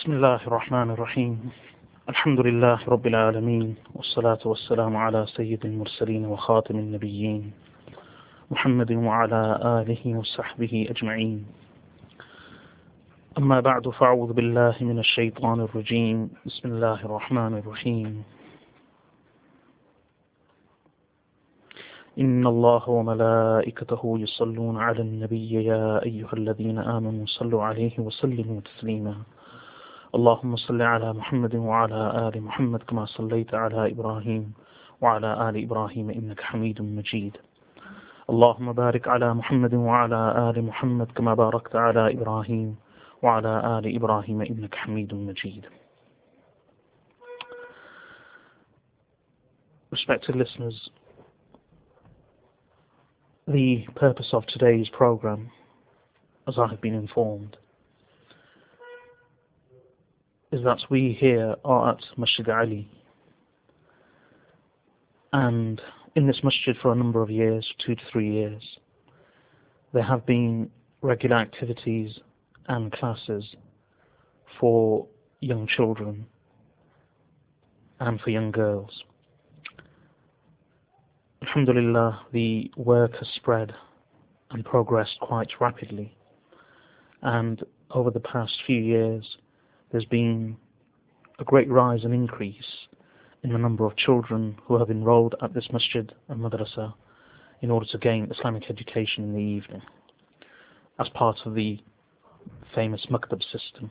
بسم الله الرحمن الرحيم الحمد لله رب العالمين والصلاة والسلام على سيد المرسلين وخاتم النبيين محمد وعلى آله وصحبه أجمعين. أما بعد فأعوذ بالله من الشيطان الرجيم. بسم الله الرحمن الرحيم. إن الله وملائكته يصلون على النبي يا أيها الذين آمنوا صلوا عليه وسلموا تسليما. اللهم صل على محمد وعلى آل محمد كما صليت على إبراهيم وعلى آل إبراهيم إنك حميد مجيد. اللهم بارك على محمد وعلى آل محمد كما باركت على إبراهيم وعلى آل إبراهيم إنك حميد مجيد. Respected listeners, the purpose of today's program, as I have been informed, is that we here are at Masjid Ali, and in this masjid for a number of years, 2 to 3 years, there have been regular activities and classes for young children and for young girls. Alhamdulillah, the work has spread and progressed quite rapidly, and over the past few years there's been a great rise and increase in the number of children who have enrolled at this masjid and madrasa in order to gain Islamic education in the evening as part of the famous Maktab system.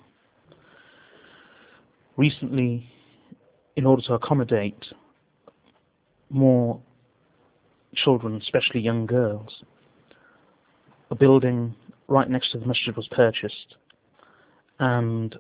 Recently, in order to accommodate more children, especially young girls, a building right next to the masjid was purchased, and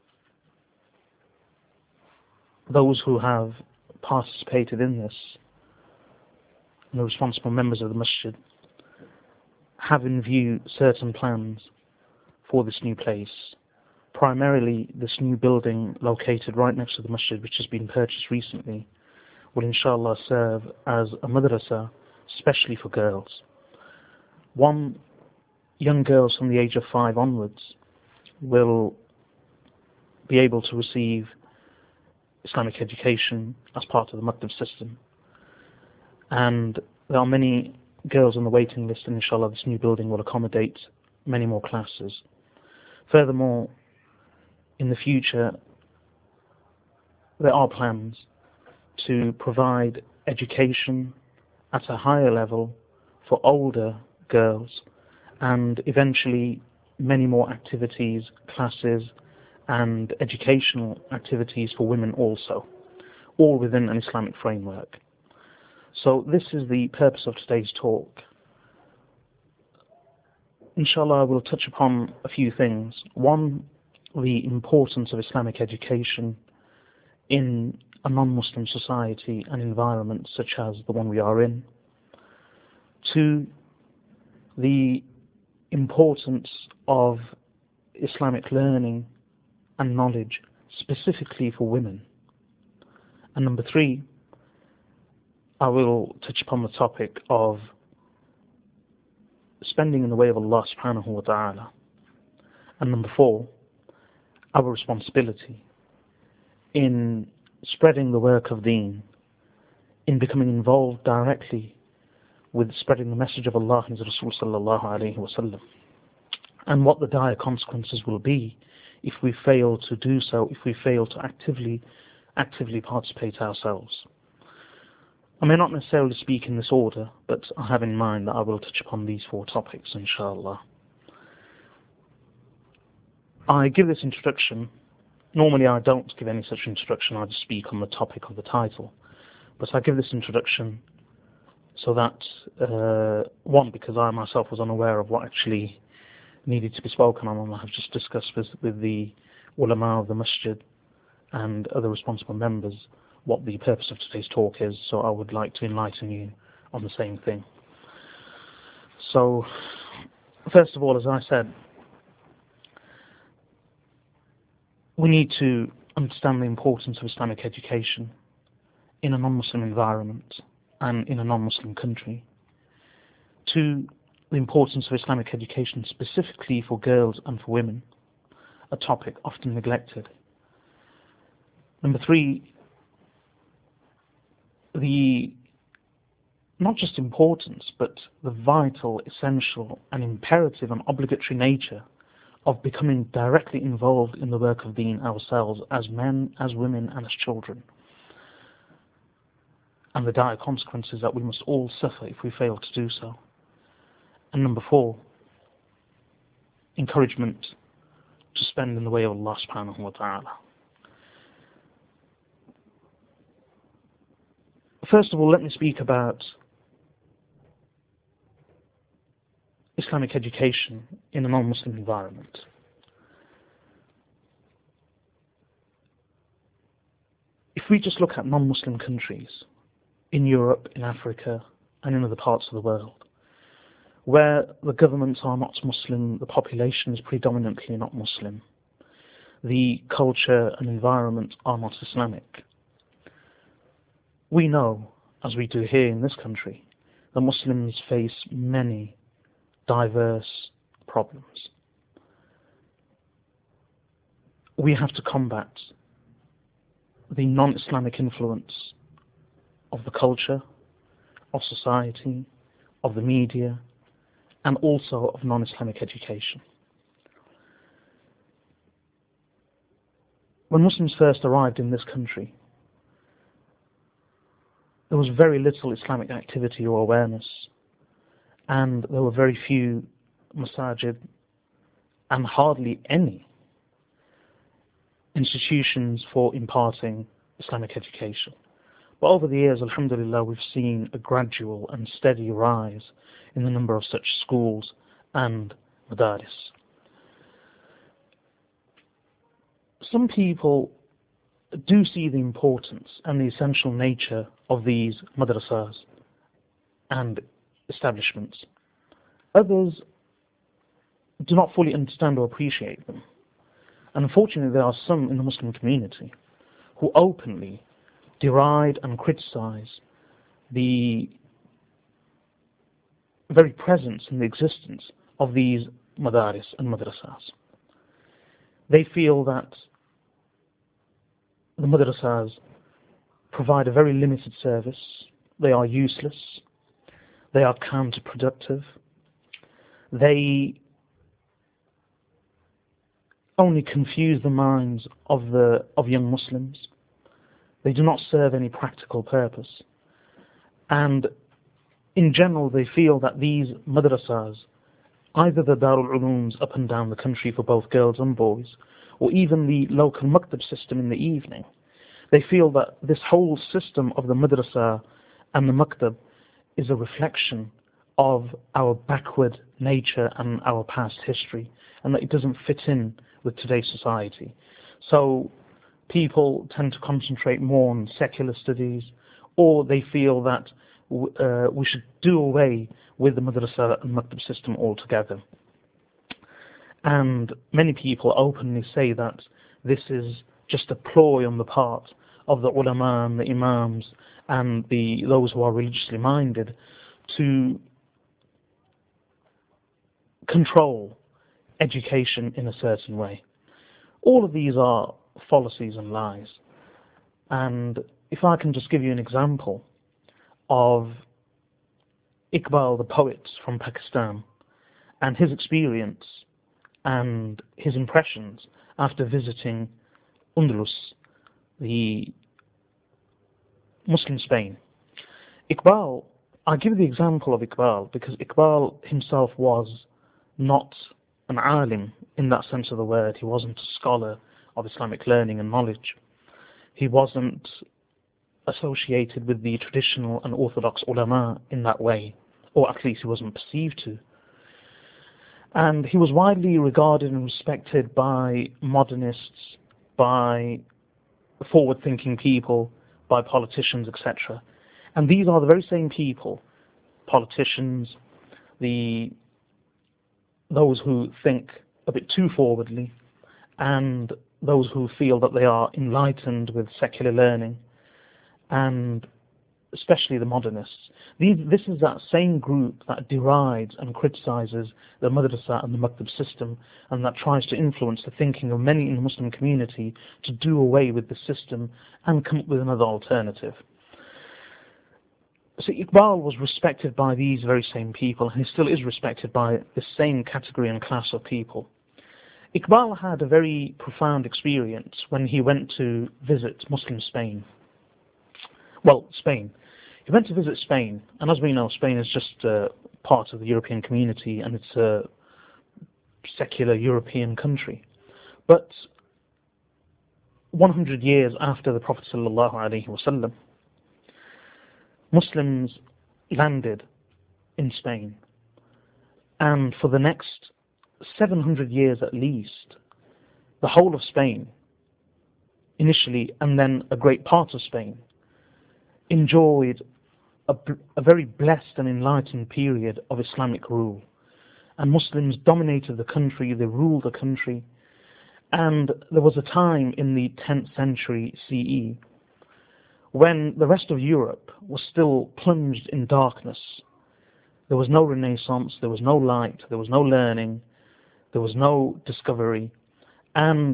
those who have participated in this, and the responsible members of the masjid, have in view certain plans for this new place. Primarily, this new building located right next to the masjid, which has been purchased recently, will inshallah serve as a madrasa, especially for girls. Young girls from the age of 5 onwards will be able to receive Islamic education as part of the Maktab system, and there are many girls on the waiting list, and inshallah this new building will accommodate many more classes. Furthermore, in the future there are plans to provide education at a higher level for older girls, and eventually many more activities, classes and educational activities for women also, all within an Islamic framework. So this is the purpose of today's talk. Inshallah, I will touch upon a few things. One, the importance of Islamic education in a non-Muslim society and environment such as the one we are in. 2, the importance of Islamic learning and knowledge specifically for women. And number 3, I will touch upon the topic of spending in the way of Allah subhanahu wa ta'ala. And number 4, our responsibility in spreading the work of deen, in becoming involved directly with spreading the message of Allah and His Rasul sallallahu alayhi wa sallam, and what the dire consequences will be if we fail to do so, if we fail to actively participate ourselves. I may not necessarily speak in this order, but I have in mind that I will touch upon these 4 topics, inshallah. I give this introduction. Normally I don't give any such introduction, I just speak on the topic of the title. But I give this introduction so that, one, because I myself was unaware of what actually needed to be spoken on, and I have just discussed with the ulama of the masjid and other responsible members what the purpose of today's talk is, so I would like to enlighten you on the same thing. So, first of all, as I said, we need to understand the importance of Islamic education in a non-Muslim environment and in a non-Muslim country. 2, the importance of Islamic education specifically for girls and for women, a topic often neglected Number three, the not just importance, but the vital, essential, and imperative and obligatory nature of becoming directly involved in the work of Deen ourselves, as men, as women, and as children, and the dire consequences that we must all suffer if we fail to do so. And number four, encouragement to spend in the way of Allah subhanahu wa ta'ala. First of all, let me speak about Islamic education in a non-Muslim environment. If we just look at non-Muslim countries in Europe, in Africa, and in other parts of the world, where the governments are not Muslim, the population is predominantly not Muslim, the culture and environment are not Islamic, we know, as we do here in this country, that Muslims face many diverse problems. We have to combat the non-Islamic influence of the culture, of society, of the media, and also of non-Islamic education. When Muslims first arrived in this country, there was very little Islamic activity or awareness, and there were very few masajid and hardly any institutions for imparting Islamic education. But over the years, alhamdulillah, we've seen a gradual and steady rise in the number of such schools and madaris. Some people do see the importance and the essential nature of these madrasas and establishments. Others do not fully understand or appreciate them. And unfortunately, there are some in the Muslim community who openly deride and criticize the very presence and the existence of these madaris and madrasas. They feel that the madrasas provide a very limited service, they are useless, they are counterproductive, they only confuse the minds of young Muslims, they do not serve any practical purpose, and in general they feel that these madrasas, either the Darul Ulooms up and down the country for both girls and boys, or even the local maktab system in the evening, they feel that this whole system of the madrasa and the maktab is a reflection of our backward nature and our past history, and that it doesn't fit in with today's society. So people tend to concentrate more on secular studies, or they feel that we should do away with the madrasa and maktab system altogether. And many people openly say that this is just a ploy on the part of the ulama and the imams and those who are religiously minded to control education in a certain way. All of these are fallacies and lies. And if I can just give you an example of Iqbal, the poet from Pakistan, and his experience and his impressions after visiting Andalus, the Muslim Spain. Iqbal, I give the example of Iqbal because Iqbal himself was not an alim in that sense of the word. He wasn't a scholar of Islamic learning and knowledge. He wasn't associated with the traditional and orthodox ulama in that way, or at least he wasn't perceived to. And he was widely regarded and respected by modernists, by forward-thinking people, by politicians, etc. And these are the very same people, politicians, those who think a bit too forwardly, and those who feel that they are enlightened with secular learning, and especially the modernists. This is that same group that derides and criticizes the madrasa and the maktab system, and that tries to influence the thinking of many in the Muslim community to do away with the system and come up with another alternative. So Iqbal was respected by these very same people, and he still is respected by the same category and class of people. Iqbal had a very profound experience when he went to visit Muslim Spain. Well, Spain. He went to visit Spain, and as we know, Spain is just part of the European community, and it's a secular European country. But 100 years after the Prophet ﷺ, Muslims landed in Spain, and for the next 700 years at least, the whole of Spain, initially, and then a great part of Spain, enjoyed a very blessed and enlightened period of Islamic rule. And Muslims dominated the country, they ruled the country, and there was a time in the 10th century CE when the rest of Europe was still plunged in darkness. There was no Renaissance, there was no light, there was no learning, there was no discovery, and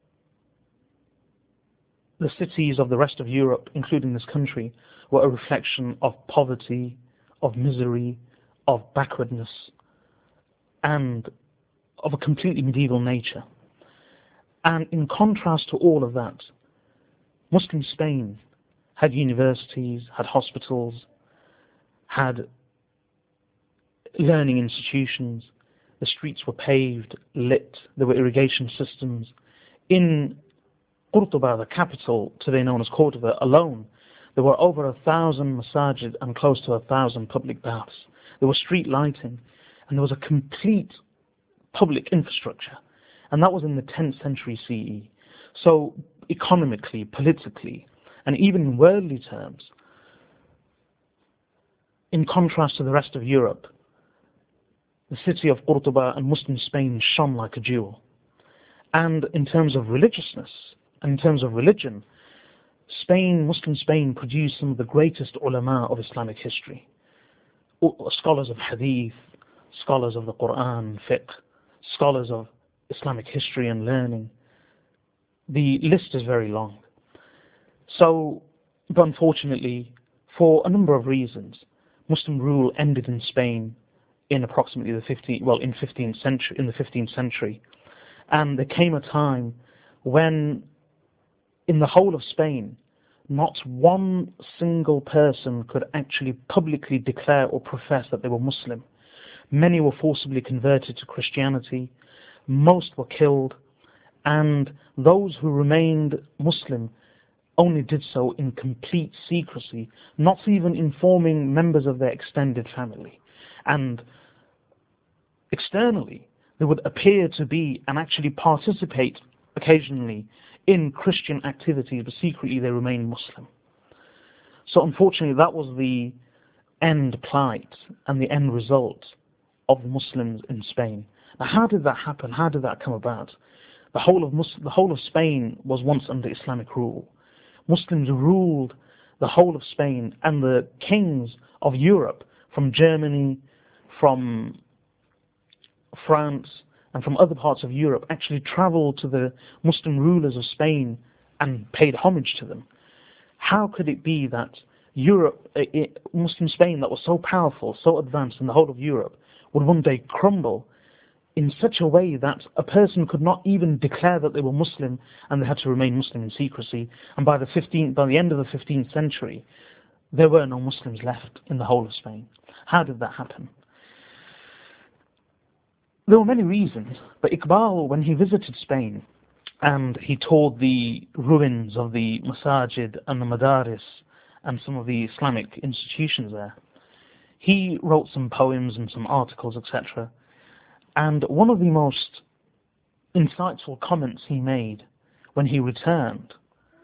the cities of the rest of Europe, including this country, were a reflection of poverty, of misery, of backwardness, and of a completely medieval nature. And in contrast to all of that, Muslim Spain had universities, had hospitals, had learning institutions, the streets were paved, lit, there were irrigation systems. In Qurtuba, the capital, today known as Cordoba, alone, there were over 1,000 masajid and close to 1,000 public baths. There was street lighting, and there was a complete public infrastructure. And that was in the 10th century CE. So economically, politically, and even in worldly terms, in contrast to the rest of Europe, the city of Qurtuba and Muslim Spain shone like a jewel. And in terms of religiousness, and in terms of religion, Muslim Spain produced some of the greatest ulama of Islamic history. Scholars of hadith, scholars of the Quran, fiqh, scholars of Islamic history and learning. The list is very long. So, but unfortunately, for a number of reasons, Muslim rule ended in Spain in approximately the 15th century. And there came a time when in the whole of Spain, not one single person could actually publicly declare or profess that they were Muslim. Many were forcibly converted to Christianity, most were killed, and those who remained Muslim only did so in complete secrecy, not even informing members of their extended family. And externally, they would appear to be and actually participate occasionally in Christian activities, but secretly they remained Muslim. So unfortunately, that was the end plight and the end result of the Muslims in Spain. Now, how did that happen? How did that come about? The whole of Spain was once under Islamic rule. Muslims ruled the whole of Spain, and the kings of Europe, from Germany, from France, and from other parts of Europe, actually traveled to the Muslim rulers of Spain and paid homage to them. How could it be that Muslim Spain, that was so powerful, so advanced in the whole of Europe, would one day crumble in such a way that a person could not even declare that they were Muslim, and they had to remain Muslim in secrecy? And by the end of the 15th century, there were no Muslims left in the whole of Spain. How did that happen? There were many reasons, but Iqbal, when he visited Spain and he toured the ruins of the masajid and the madaris and some of the Islamic institutions there, he wrote some poems and some articles, etc. And one of the most insightful comments he made when he returned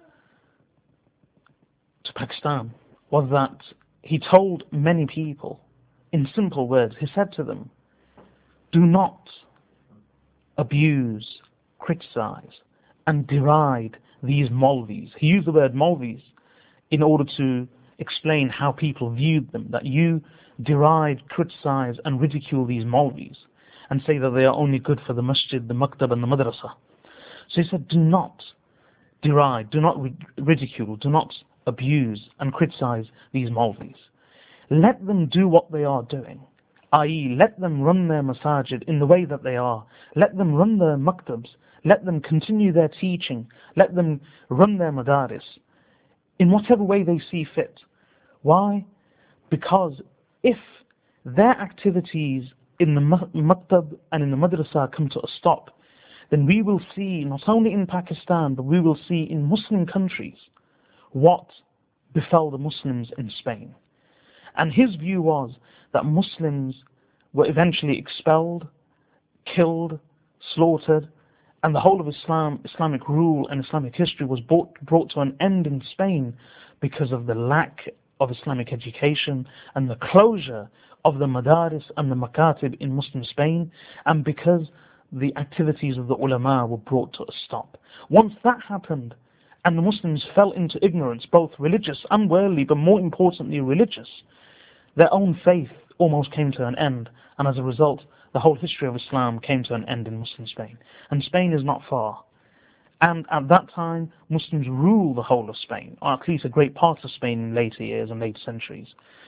to Pakistan was that he told many people, in simple words, he said to them, do not abuse, criticize, and deride these Maulvis. He used the word Maulvis in order to explain how people viewed them, that you deride, criticize and ridicule these Maulvis and say that they are only good for the masjid, the maktab and the madrasa. So he said, do not deride, do not ridicule, do not abuse and criticize these Maulvis. Let them do what they are doing, i.e. let them run their masajid in the way that they are. Let them run their maktabs. Let them continue their teaching. Let them run their madaris in whatever way they see fit. Why? Because if their activities in the maktab and in the madrasa come to a stop, then we will see, not only in Pakistan, but we will see in Muslim countries what befell the Muslims in Spain. And his view was that Muslims were eventually expelled, killed, slaughtered, and the whole of Islamic rule and Islamic history was brought to an end in Spain because of the lack of Islamic education and the closure of the madaris and the makatib in Muslim Spain, and because the activities of the ulama were brought to a stop. Once that happened, and the Muslims fell into ignorance, both religious and worldly, but more importantly religious, their own faith almost came to an end, and as a result, the whole history of Islam came to an end in Muslim Spain. And Spain is not far. And at that time, Muslims ruled the whole of Spain, or at least a great part of Spain in later years and later centuries.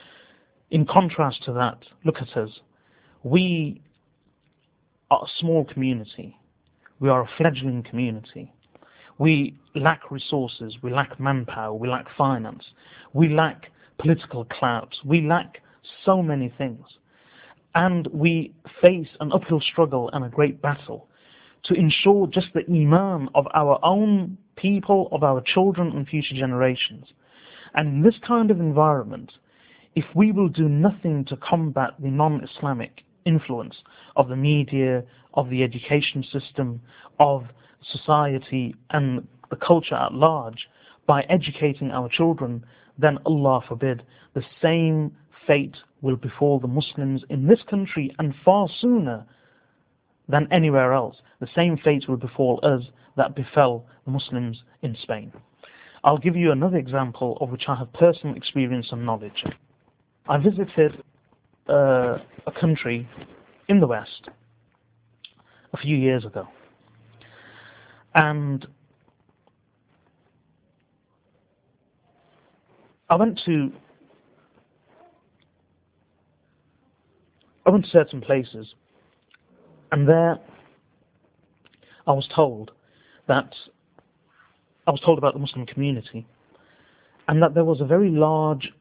In contrast to that, look at us. We are a small community. We are a fledgling community. We lack resources, we lack manpower, we lack finance, we lack political clout, we lack so many things. And we face an uphill struggle and a great battle to ensure just the iman of our own people, of our children and future generations. And in this kind of environment, if we will do nothing to combat the non-Islamic influence of the media, of the education system, of society and the culture at large, by educating our children, then Allah forbid, the same fate will befall the Muslims in this country and far sooner than anywhere else. The same fate will befall us that befell the Muslims in Spain. I'll give you another example of which I have personal experience and knowledge. I visited a country in the West a few years ago, and I went to certain places, and there I was told about the Muslim community, and that there was a very large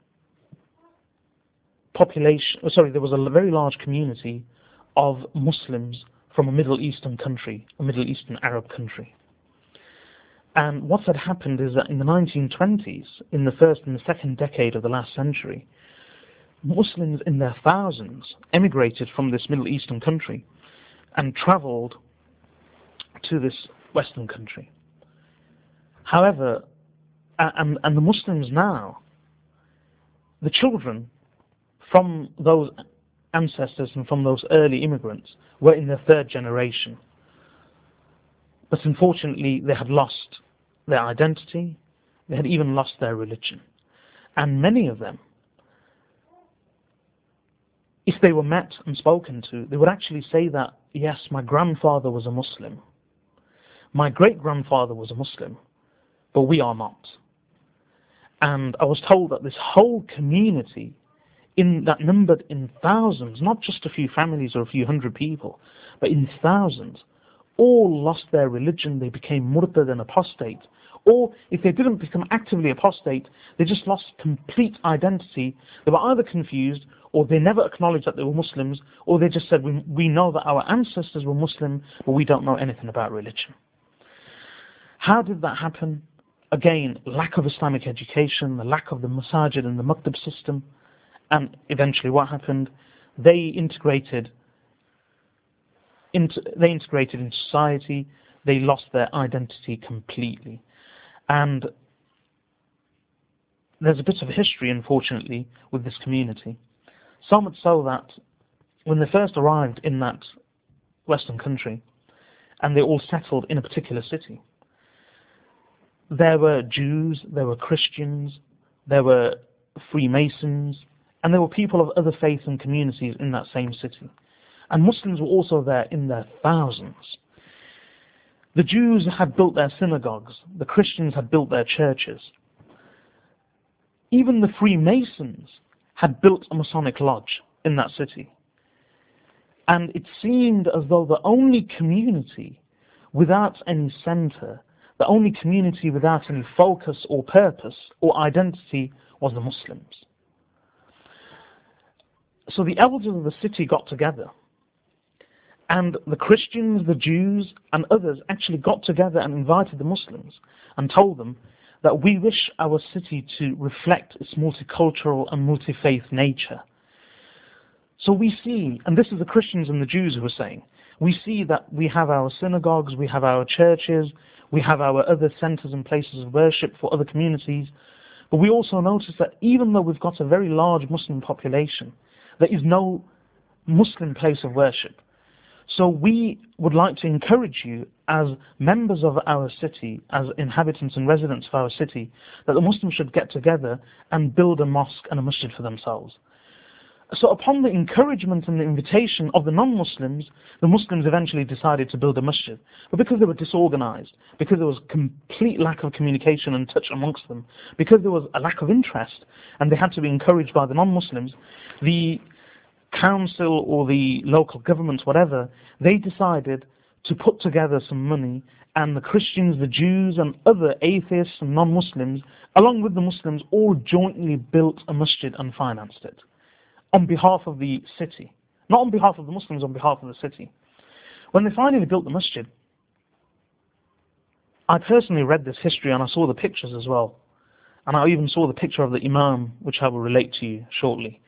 there was a very large community of Muslims from a Middle Eastern country, a Middle Eastern Arab country. And what had happened is that in the 1920s, in the first and the second decade of the last century, Muslims in their thousands emigrated from this Middle Eastern country and travelled to this Western country. However, and the Muslims now, the children from those ancestors and from those early immigrants were in their third generation. But unfortunately, they had lost their identity, they had even lost their religion. And many of them, if they were met and spoken to, they would actually say that, yes, my grandfather was a Muslim, my great-grandfather was a Muslim, but we are not. And I was told that this whole community that numbered in thousands, not just a few families or a few hundred people, but in thousands, all lost their religion. They became murtad and apostate. Or if they didn't become actively apostate, they just lost complete identity. They were either confused, or they never acknowledged that they were Muslims, or they just said, we know that our ancestors were Muslim, but we don't know anything about religion. How did that happen? Again, lack of Islamic education, the lack of the masajid and the maktab system. And eventually what happened? They integrated into society. They lost their identity completely. And there's a bit of history, unfortunately, with this community. So much so that when they first arrived in that Western country, and they all settled in a particular city, there were Jews, there were Christians, there were Freemasons, and there were people of other faiths and communities in that same city. And Muslims were also there in their thousands. The Jews had built their synagogues, the Christians had built their churches. Even the Freemasons had built a Masonic lodge in that city. And it seemed as though the only community without any center, the only community without any focus or purpose or identity was the Muslims. So the elders of the city got together, and the Christians, the Jews, and others actually got together and invited the Muslims and told them that we wish our city to reflect its multicultural and multi-faith nature. So we see, and this is the Christians and the Jews who are saying, we see that we have our synagogues, we have our churches, we have our other centers and places of worship for other communities, but we also notice that even though we've got a very large Muslim population, there is no Muslim place of worship. So we would like to encourage you as members of our city, as inhabitants and residents of our city, that the Muslims should get together and build a mosque and a masjid for themselves. So upon the encouragement and the invitation of the non-Muslims, the Muslims eventually decided to build a masjid. But because they were disorganized, because there was complete lack of communication and touch amongst them, because there was a lack of interest, and they had to be encouraged by the non-Muslims, the council or the local government, whatever, they decided to put together some money, and the Christians, the Jews, and other atheists and non-Muslims, along with the Muslims, all jointly built a masjid and financed it on behalf of the city. Not on behalf of the Muslims, on behalf of the city. When they finally built the masjid, I personally read this history and I saw the pictures as well. And I even saw the picture of the Imam, which I will relate to you shortly.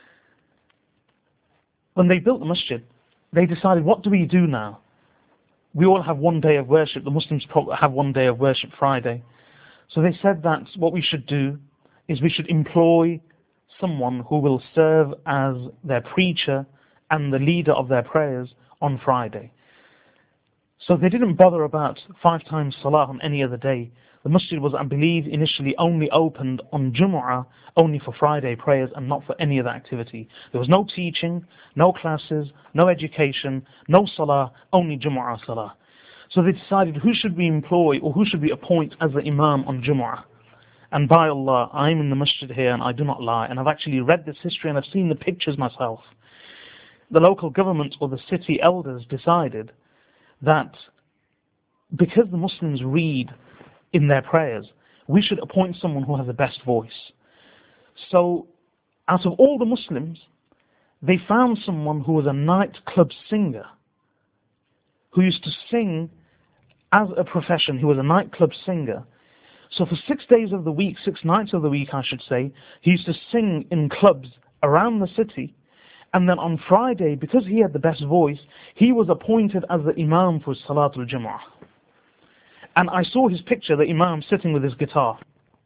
When they built the masjid, they decided, what do we do now? We all have one day of worship. The Muslims have one day of worship, Friday. So they said that what we should do is we should employ someone who will serve as their preacher and the leader of their prayers on Friday. So they didn't bother about 5 times salah on any other day. The masjid was, I believe, initially only opened on Jumu'ah, only for Friday prayers and not for any other activity. There was no teaching, no classes, no education, no salah, only Jumu'ah salah. So they decided, who should we employ or who should we appoint as the Imam on Jumu'ah? And by Allah, I'm in the masjid here and I do not lie, and I've actually read this history and I've seen the pictures myself. The local government or the city elders decided that because the Muslims read in their prayers, we should appoint someone who has the best voice. So out of all the Muslims, they found someone who was a nightclub singer, who used to sing as a profession. He was a nightclub singer. So for 6 days of the week, 6 nights of the week, I should say, he used to sing in clubs around the city. And then on Friday, because he had the best voice, he was appointed as the Imam for Salatul Jumu'ah. And I saw his picture, the Imam sitting with his guitar.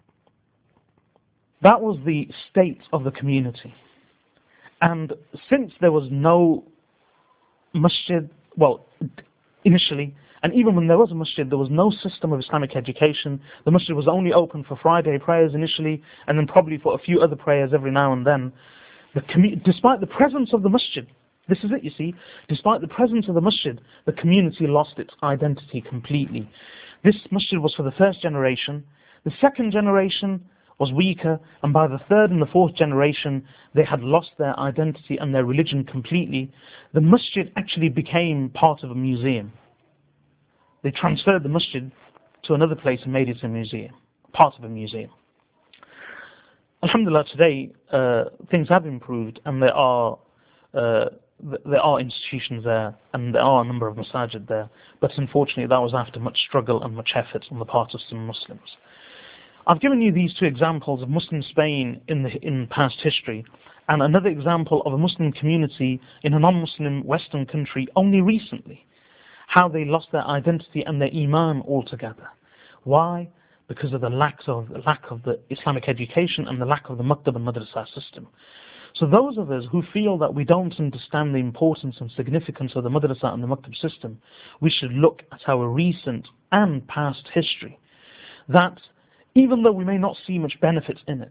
That was the state of the community. And since there was no masjid, well, initially, and even when there was a masjid, there was no system of Islamic education. The masjid was only open for Friday prayers initially, and then probably for a few other prayers every now and then. Despite the presence of the masjid, this is it, you see, despite the presence of the masjid, the community lost its identity completely. This masjid was for the first generation. The second generation was weaker, and by the third and the fourth generation, they had lost their identity and their religion completely. The masjid actually became part of a museum. They transferred the masjid to another place and made it a museum, part of a museum. Alhamdulillah, today things have improved, and there are institutions there, and there are a number of masajid there. But unfortunately, that was after much struggle and much effort on the part of some Muslims. I've given you these 2 examples of Muslim Spain in past history, and another example of a Muslim community in a non-Muslim Western country only recently. How they lost their identity and their iman altogether. Why? Because of the lack of the Islamic education and the lack of the maktab and madrasa system. So those of us who feel that we don't understand the importance and significance of the madrasa and the maktab system, we should look at our recent and past history. That even though we may not see much benefit in it,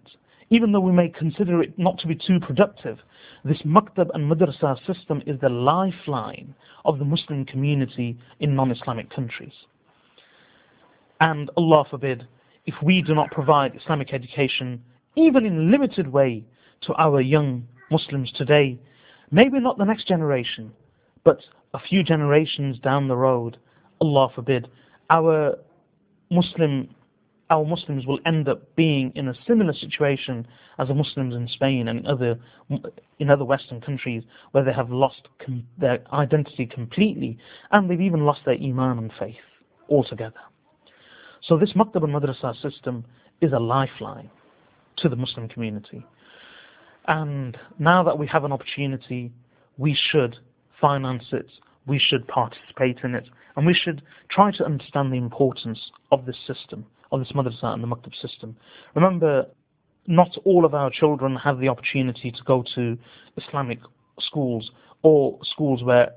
Even though we may consider it not to be too productive, this maktab and madrasa system is the lifeline of the Muslim community in non-Islamic countries. And Allah forbid, if we do not provide Islamic education, even in limited way, to our young Muslims today, maybe not the next generation, but a few generations down the road, Allah forbid, our Muslims will end up being in a similar situation as the Muslims in Spain and in other Western countries, where they have lost their identity completely, and they've even lost their iman and faith altogether. So this maktab and madrasa system is a lifeline to the Muslim community. And now that we have an opportunity, we should finance it, we should participate in it, and we should try to understand the importance of this system, of this madrasa and the maktab system. Remember, not all of our children have the opportunity to go to Islamic schools or schools where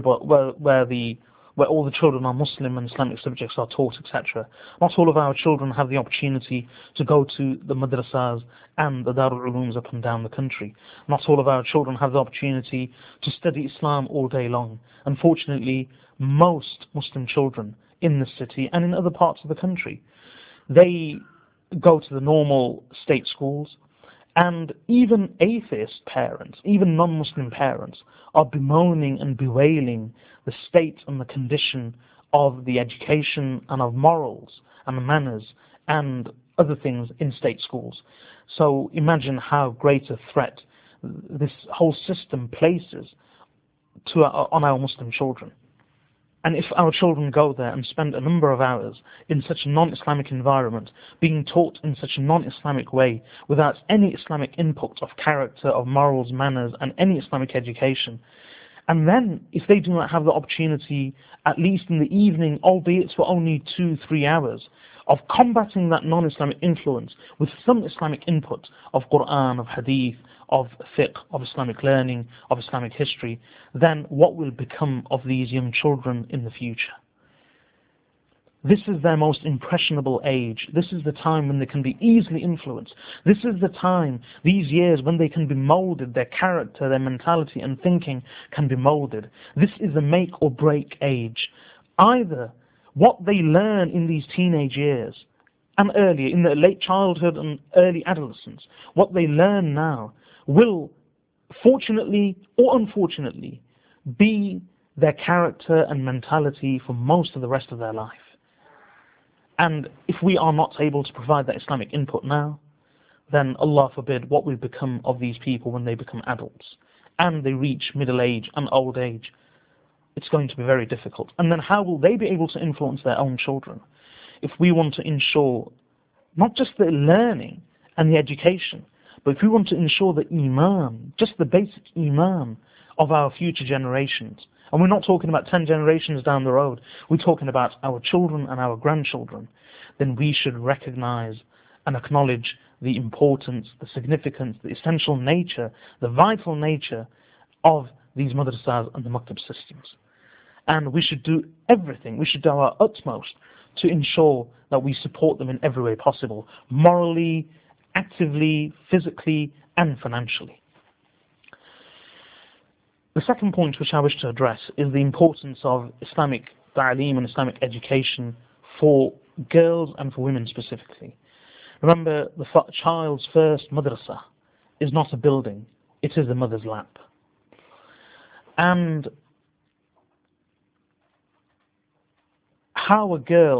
where all the children are Muslim and Islamic subjects are taught, etc. Not all of our children have the opportunity to go to the madrasas and the Darul Ulooms up and down the country. Not all of our children have the opportunity to study Islam all day long. Unfortunately, most Muslim children in the city and in other parts of the country, they go to the normal state schools, and even atheist parents, even non-Muslim parents, are bemoaning and bewailing the state and the condition of the education and of morals and manners and other things in state schools. So imagine how great a threat this whole system places on our Muslim children. And if our children go there and spend a number of hours in such a non-Islamic environment, being taught in such a non-Islamic way, without any Islamic input of character, of morals, manners, and any Islamic education, and then if they do not have the opportunity, at least in the evening, albeit for only 2-3 hours, of combating that non-Islamic influence with some Islamic input of Quran, of Hadith, of fiqh, of Islamic learning, of Islamic history, then what will become of these young children in the future? This is their most impressionable age. This is the time when they can be easily influenced. This is the time, these years, when they can be molded, their character, their mentality and thinking can be molded. This is the make or break age. Either what they learn in these teenage years and earlier, in their late childhood and early adolescence, what they learn now will, fortunately or unfortunately, be their character and mentality for most of the rest of their life. And if we are not able to provide that Islamic input now, then Allah forbid what will become of these people when they become adults and they reach middle age and old age. It's going to be very difficult. And then how will they be able to influence their own children? If we want to ensure not just the learning and the education, but if we want to ensure the iman, just the basic iman of our future generations, and we're not talking about 10 generations down the road, we're talking about our children and our grandchildren, then we should recognize and acknowledge the importance, the significance, the essential nature, the vital nature of these madrasas and the maktab systems. And we should do everything, we should do our utmost to ensure that we support them in every way possible, morally, actively, physically, and financially. The second point which I wish to address is the importance of Islamic ta'aleem and Islamic education for girls and for women specifically. Remember, the child's first madrasa is not a building, it is the mother's lap. And how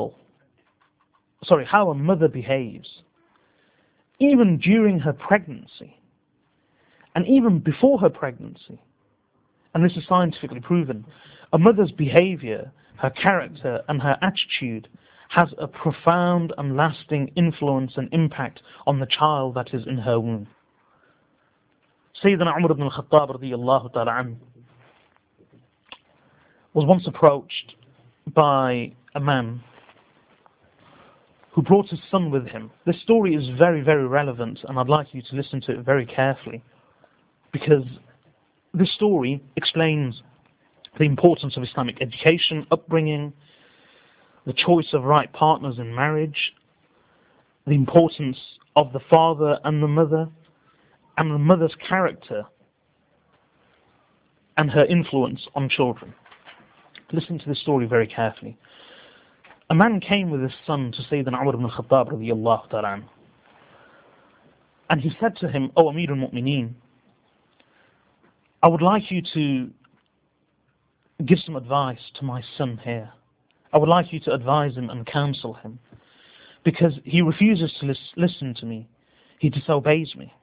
a mother behaves, even during her pregnancy, and even before her pregnancy, and this is scientifically proven, a mother's behavior, her character, and her attitude has a profound and lasting influence and impact on the child that is in her womb. Sayyidina Umar ibn al-Khattab radiyallahu ta'ala anhu was once approached by a man who brought his son with him. This story is very, very relevant, and I'd like you to listen to it very carefully, because this story explains the importance of Islamic education, upbringing, the choice of right partners in marriage, the importance of the father and the mother's character and her influence on children. Listen to this story very carefully. A man came with his son to Sayyidina Umar ibn al-Khattab radiyallahu ta'ala anhu. And he said to him, "O Amir al-Mu'mineen, I would like you to give some advice to my son here. I would like you to advise him and counsel him, because he refuses to listen to me. He disobeys me."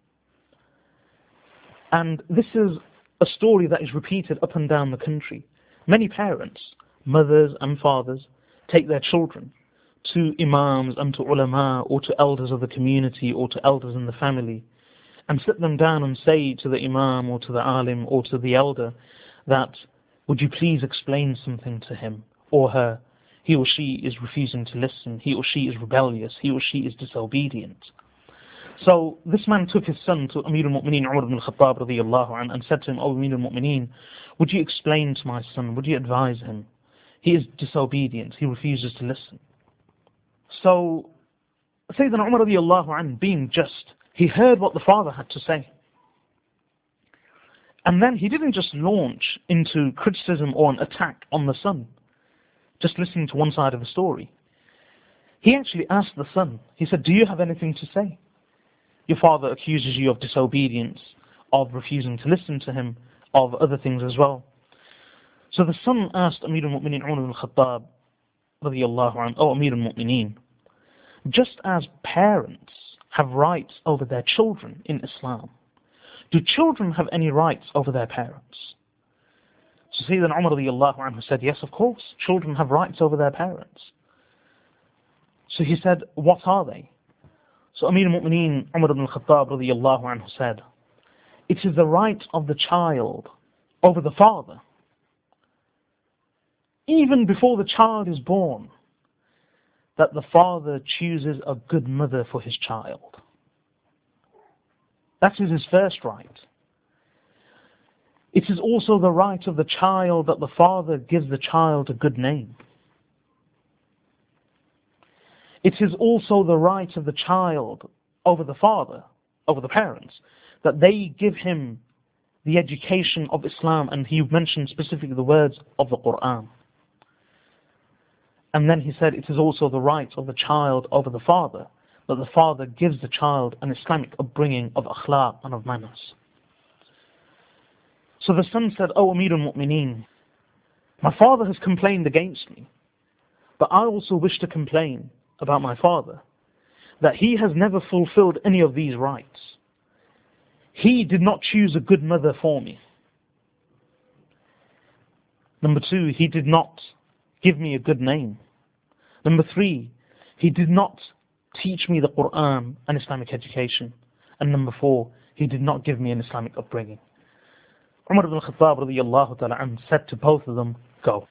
And this is a story that is repeated up and down the country. Many parents, mothers and fathers, take their children to imams and to ulama or to elders of the community or to elders in the family and sit them down and say to the imam or to the alim or to the elder that, "Would you please explain something to him or her? He or she is refusing to listen. He or she is rebellious. He or she is disobedient." So this man took his son to Amir al-Mu'mineen Umar ibn al-Khattab radiyallahu anhu and said to him, "O Amir al-Mu'mineen, would you explain to my son, would you advise him? He is disobedient. He refuses to listen." So Sayyidina Umar radiyallahu anhu, being just, he heard what the father had to say. And then he didn't just launch into criticism or an attack on the son, just listening to one side of the story. He actually asked the son, he said, "Do you have anything to say? Your father accuses you of disobedience, of refusing to listen to him, of other things as well." So the son asked Amir al-Mu'mineen Umar ibn al-Khattab radiyallahu anhu, "O Amir al-Mu'mineen, just as parents have rights over their children in Islam, do children have any rights over their parents?" So Sayyidina Umar radiyallahu anhu said, "Yes, of course, children have rights over their parents." So he said, "What are they?" So Amir al-Mu'mineen Umar ibn al-Khattab radiyallahu anhu said, "It is the right of the child over the father, even before the child is born, that the father chooses a good mother for his child. That is his first right. It is also the right of the child that the father gives the child a good name. It is also the right of the child over the father, over the parents, that they give him the education of Islam," and he mentioned specifically the words of the Quran. And then he said, "It is also the right of the child over the father, that the father gives the child an Islamic upbringing of akhlaq and of manners." So the son said, "O Amir al-Mu'mineen, my father has complained against me, but I also wish to complain about my father, that he has never fulfilled any of these rights. He did not choose a good mother for me. Number 2, he did not give me a good name. Number 3, he did not teach me the Quran and Islamic education. And number 4, he did not give me an Islamic upbringing." Umar ibn al-Khattab radiyallahu ta'ala anhu said to both of them, "Go."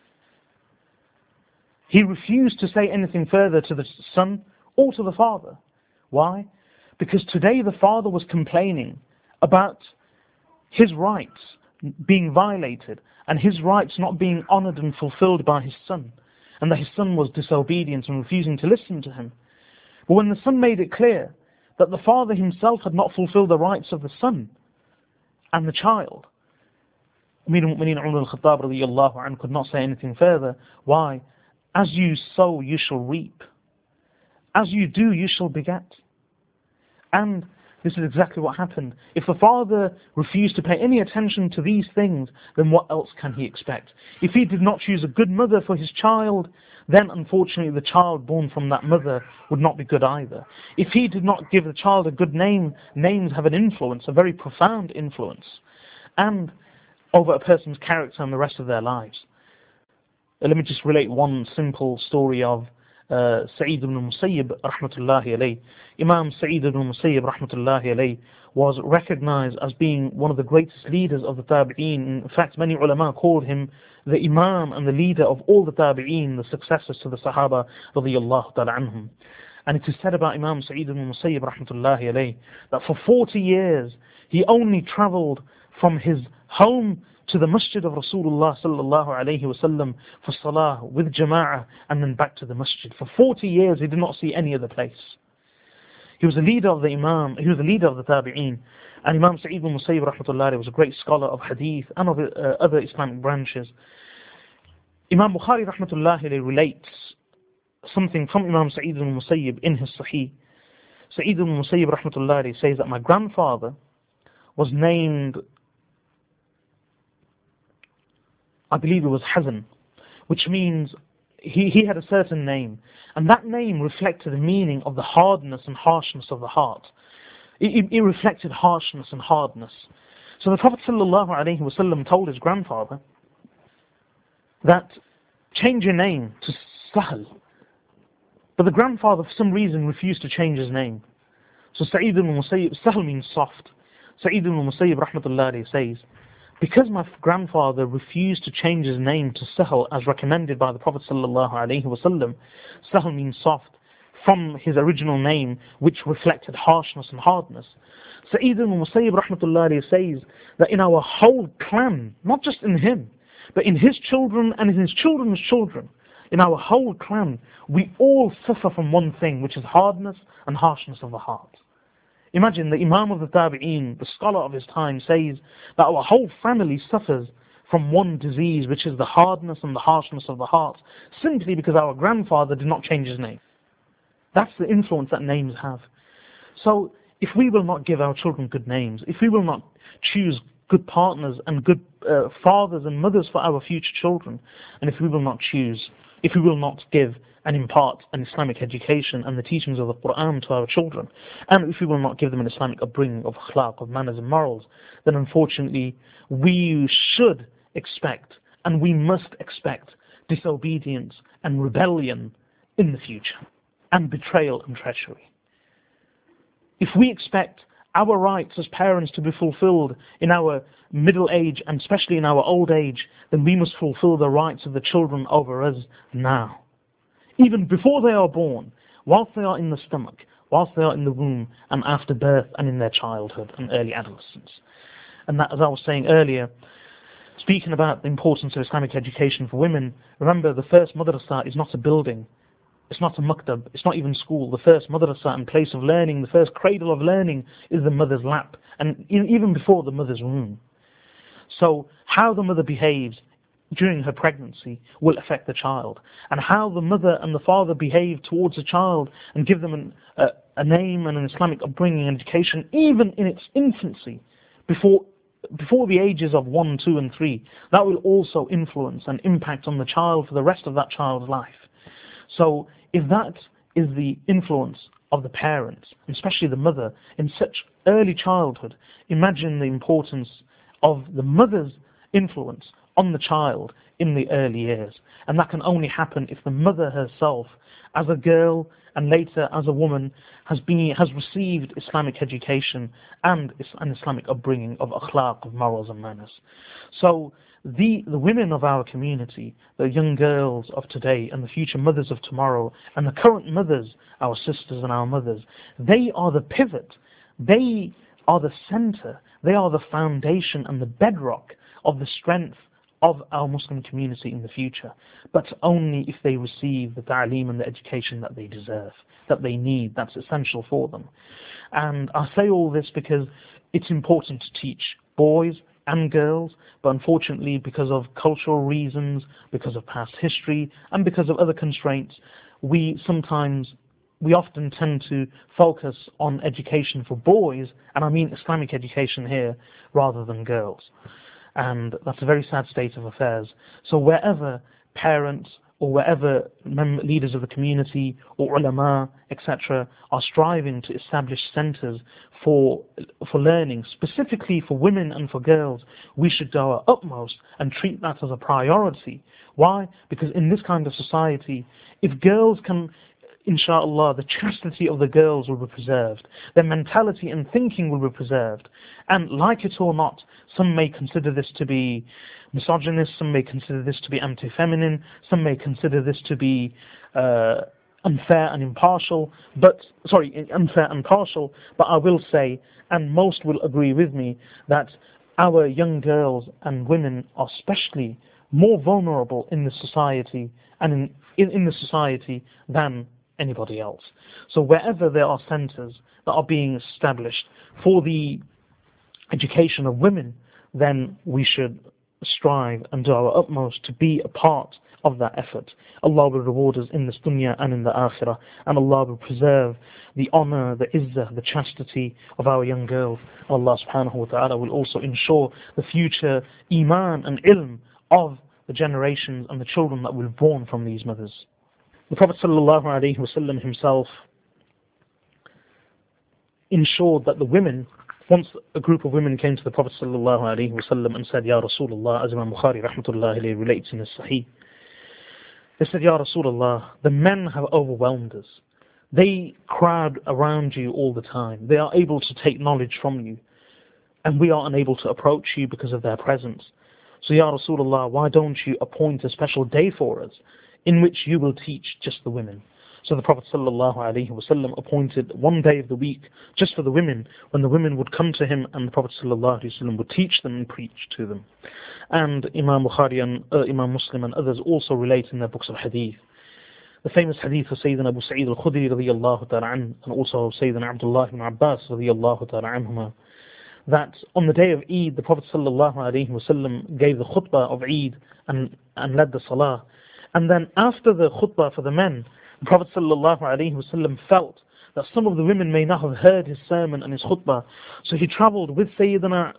He refused to say anything further to the son or to the father. Why? Because today the father was complaining about his rights being violated and his rights not being honored and fulfilled by his son, and that his son was disobedient and refusing to listen to him. But when the son made it clear that the father himself had not fulfilled the rights of the son and the child, Amir al-Mu'mineen Umar al-Khattab radiyallahu anhu could not say anything further. Why? As you sow, you shall reap. As you do, you shall beget. And this is exactly what happened. If the father refused to pay any attention to these things, then what else can he expect? If he did not choose a good mother for his child, then unfortunately the child born from that mother would not be good either. If he did not give the child a good name, names have an influence, a very profound influence, and over a person's character and the rest of their lives. Let me just relate one simple story of Sa'id ibn Musayyib rahmatullahi alayh. Imam Sa'id ibn Musayyib rahmatullahi alayh was recognized as being one of the greatest leaders of the Tabi'een. In fact, many ulama called him the Imam and the leader of all the Tabi'een, the successors to the Sahaba radiyallahu ta'ala anhum. And it is said about Imam Sa'id ibn Musayyib rahmatullahi alayh that for 40 years he only traveled from his home to the masjid of Rasulullah sallallahu alayhi wasallam for salah with jama'ah and then back to the masjid. For 40 years he did not see any other place. He was a leader of the Imam, he was a leader of the Tabi'een. And Imam Sa'id al-Musayyib rahmatullahi was a great scholar of hadith and of other Islamic branches. Imam Bukhari rahmatullahi relates something from Imam Sa'id al-Musayyib in his Sahih. Sa'id al-Musayyib rahmatullahi says that my grandfather was named, I believe it was Hazan, which means he had a certain name, and that name reflected the meaning of the hardness and harshness of the heart. It reflected harshness and hardness. So the Prophet ﷺ told his grandfather that change your name to Sahal. But the grandfather for some reason refused to change his name. So Sa'id al-Musayyib, Sahal means soft. Sa'id al-Musayyib rahmatullahi says, because my grandfather refused to change his name to Sahal as recommended by the Prophet ﷺ, Sahal means soft, from his original name, which reflected harshness and hardness. Sa'id al-Musayyib rahmatullahi says that in our whole clan, not just in him, but in his children and in his children's children, in our whole clan, we all suffer from one thing, which is hardness and harshness of the heart. Imagine the Imam of the Tabi'een, the scholar of his time, says that our whole family suffers from one disease, which is the hardness and the harshness of the heart, simply because our grandfather did not change his name. That's the influence that names have. So if we will not give our children good names, if we will not choose good partners and good fathers and mothers for our future children, and if we will not give and impart an Islamic education and the teachings of the Quran to our children, and if we will not give them an Islamic upbringing of akhlaq, of manners and morals, then unfortunately we should expect and we must expect disobedience and rebellion in the future, and betrayal and treachery. If we expect our rights as parents to be fulfilled in our middle age and especially in our old age, then we must fulfill the rights of the children over us now. Even before they are born, whilst they are in the stomach, whilst they are in the womb, and after birth and in their childhood and early adolescence. And that, as I was saying earlier, speaking about the importance of Islamic education for women, remember the first madrasa is not a building. It's not a maktab, it's not even school. The first madrasa and place of learning, the first cradle of learning is the mother's lap, and even before the mother's womb. So how the mother behaves during her pregnancy will affect the child, and how the mother and the father behave towards the child and give them a name and an Islamic upbringing and education, even in its infancy, before the ages of 1, 2 and 3, that will also influence and impact on the child for the rest of that child's life. So if that is the influence of the parents, and especially the mother, in such early childhood, imagine the importance of the mother's influence on the child in the early years. And that can only happen if the mother herself, as a girl and later as a woman, has received Islamic education and an Islamic upbringing of akhlaq, of morals and manners. So the women of our community, the young girls of today and the future mothers of tomorrow, and the current mothers, our sisters and our mothers, they are the pivot, they are the center, they are the foundation and the bedrock of the strength of our Muslim community in the future, but only if they receive the ta'aleem and the education that they deserve, that they need, that's essential for them. And I say all this because it's important to teach boys and girls, but unfortunately because of cultural reasons, because of past history, and because of other constraints, we often tend to focus on education for boys, and I mean Islamic education here, rather than girls. And that's a very sad state of affairs. So wherever parents or wherever leaders of the community or ulama, etc., are striving to establish centers for learning, specifically for women and for girls, we should do our utmost and treat that as a priority. Why? Because in this kind of society, if girls can, inshallah, the chastity of the girls will be preserved, their mentality and thinking will be preserved, and like it or not, some may consider this to be misogynist, some may consider this to be anti-feminine, some may consider this to be unfair and partial, but I will say, and most will agree with me, that our young girls and women are especially more vulnerable in the society and in the society than anybody else. So wherever there are centers that are being established for the education of women, then we should strive and do our utmost to be a part of that effort. Allah will reward us in this dunya and in the akhirah, and Allah will preserve the honor, the izzah, the chastity of our young girls. Allah subhanahu wa ta'ala will also ensure the future iman and ilm of the generations and the children that will be born from these mothers. The Prophet sallallahu alaihi wasallam himself ensured that the women, once a group of women came to the Prophet sallallahu alaihi wasallam and said, Ya Rasulullah, as Imam Bukhari rahmatullahi alayhi relates in his Sahih, they said, Ya Rasulullah, the men have overwhelmed us. They crowd around you all the time. They are able to take knowledge from you, and we are unable to approach you because of their presence. So Ya Rasulullah, why don't you appoint a special day for us in which you will teach just the women? So the Prophet ﷺ appointed one day of the week just for the women, when the women would come to him and the Prophet ﷺ would teach them and preach to them. And Imam Bukhari and Imam Muslim and others also relate in their books of hadith. The famous hadith of Sayyidina Abu Sa'id al-Khudri radiyallahu ta'ala anhu, and also Sayyidina Abdullah ibn Abbas radiyallahu ta'ala anhuma, that on the day of Eid, the Prophet ﷺ gave the khutbah of Eid and led the salah. And then after the khutbah for the men, the Prophet ﷺ felt that some of the women may not have heard his sermon and his khutbah, so he travelled with Sayyidina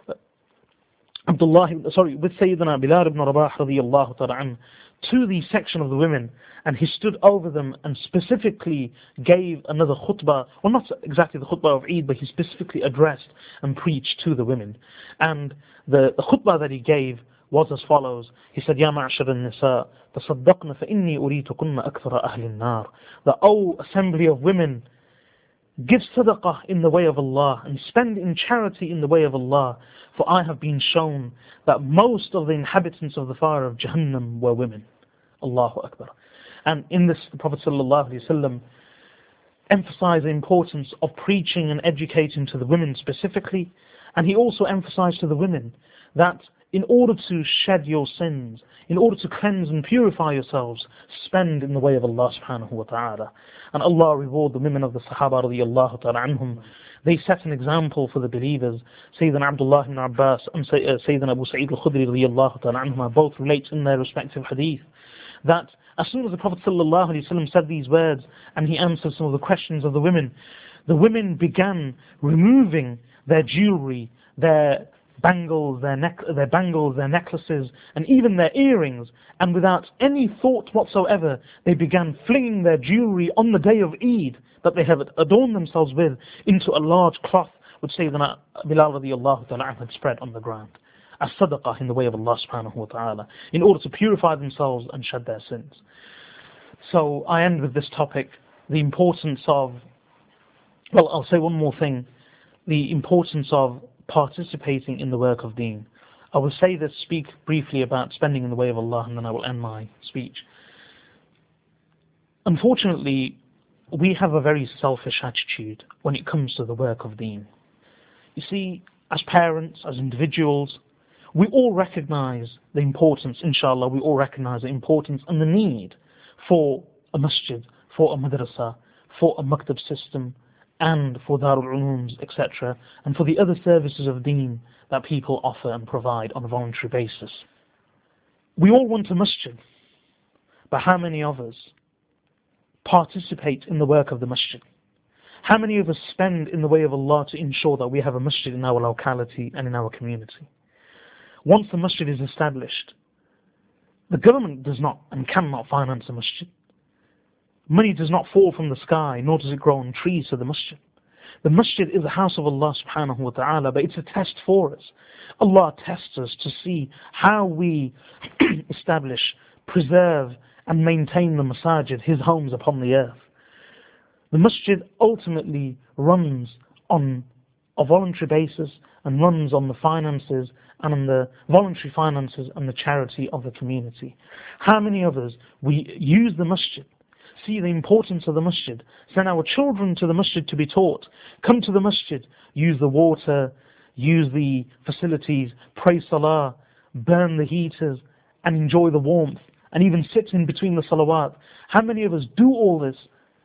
Bilal ibn Rabah radiyallahu ta'ala anhu to the section of the women, and he stood over them and specifically gave another khutbah, well, not exactly the khutbah of Eid, but he specifically addressed and preached to the women. And the khutbah that he gave was as follows. He said, Ya ma'ashar al-nisa, tasaddaqna fa inni uritukunna akthara ahli an-nar. The O assembly of women, give sadaqah in the way of Allah and spend in charity in the way of Allah, for I have been shown that most of the inhabitants of the fire of Jahannam were women. Allahu Akbar. And in this, the Prophet ﷺ emphasized the importance of preaching and educating to the women specifically, and he also emphasized to the women that in order to shed your sins, in order to cleanse and purify yourselves, spend in the way of Allah subhanahu wa ta'ala. And Allah reward the women of the Sahaba radiyallahu ta'ala anhum. They set an example for the believers. Sayyidina Abdullah ibn Abbas and Sayyidina Abu Sa'id al-Khudri radiyallahu ta'ala anhuma both relate in their respective hadith that as soon as the Prophet sallallahu alaihi wasallam said these words and he answered some of the questions of the women began removing their jewelry, their bangles, their necklaces, and even their earrings, and without any thought whatsoever, they began flinging their jewelry on the day of Eid that they have adorned themselves with into a large cloth which Sayyidina Bilal radiyallahu ta'ala had spread on the ground, as sadaqah in the way of Allah subhanahu wa ta'ala, in order to purify themselves and shed their sins. So I end with this topic, the importance of, well, I'll say one more thing, the importance of participating in the work of deen. I will say this, speak briefly about spending in the way of Allah, and then I will end my speech. Unfortunately, we have a very selfish attitude when it comes to the work of deen. You see, as parents, as individuals, we all recognize the importance, inshallah, we all recognize the importance and the need for a masjid, for a madrasa, for a maktab system, and for Darul Ulooms, etc., and for the other services of deen that people offer and provide on a voluntary basis. We all want a masjid, but how many of us participate in the work of the masjid? How many of us spend in the way of Allah to ensure that we have a masjid in our locality and in our community? Once the masjid is established, the government does not and cannot finance a masjid. Money does not fall from the sky, nor does it grow on trees to the masjid. The masjid is the house of Allah subhanahu wa ta'ala, but it's a test for us. Allah tests us to see how we establish, preserve, and maintain the masajid, His homes upon the earth. The masjid ultimately runs on a voluntary basis and runs on the finances and on the voluntary finances and the charity of the community. How many of us, we use the masjid, see the importance of the masjid, send our children to the masjid to be taught, come to the masjid, use the water, use the facilities, pray salah, burn the heaters, and enjoy the warmth, and even sit in between the salawat. How many of us do all this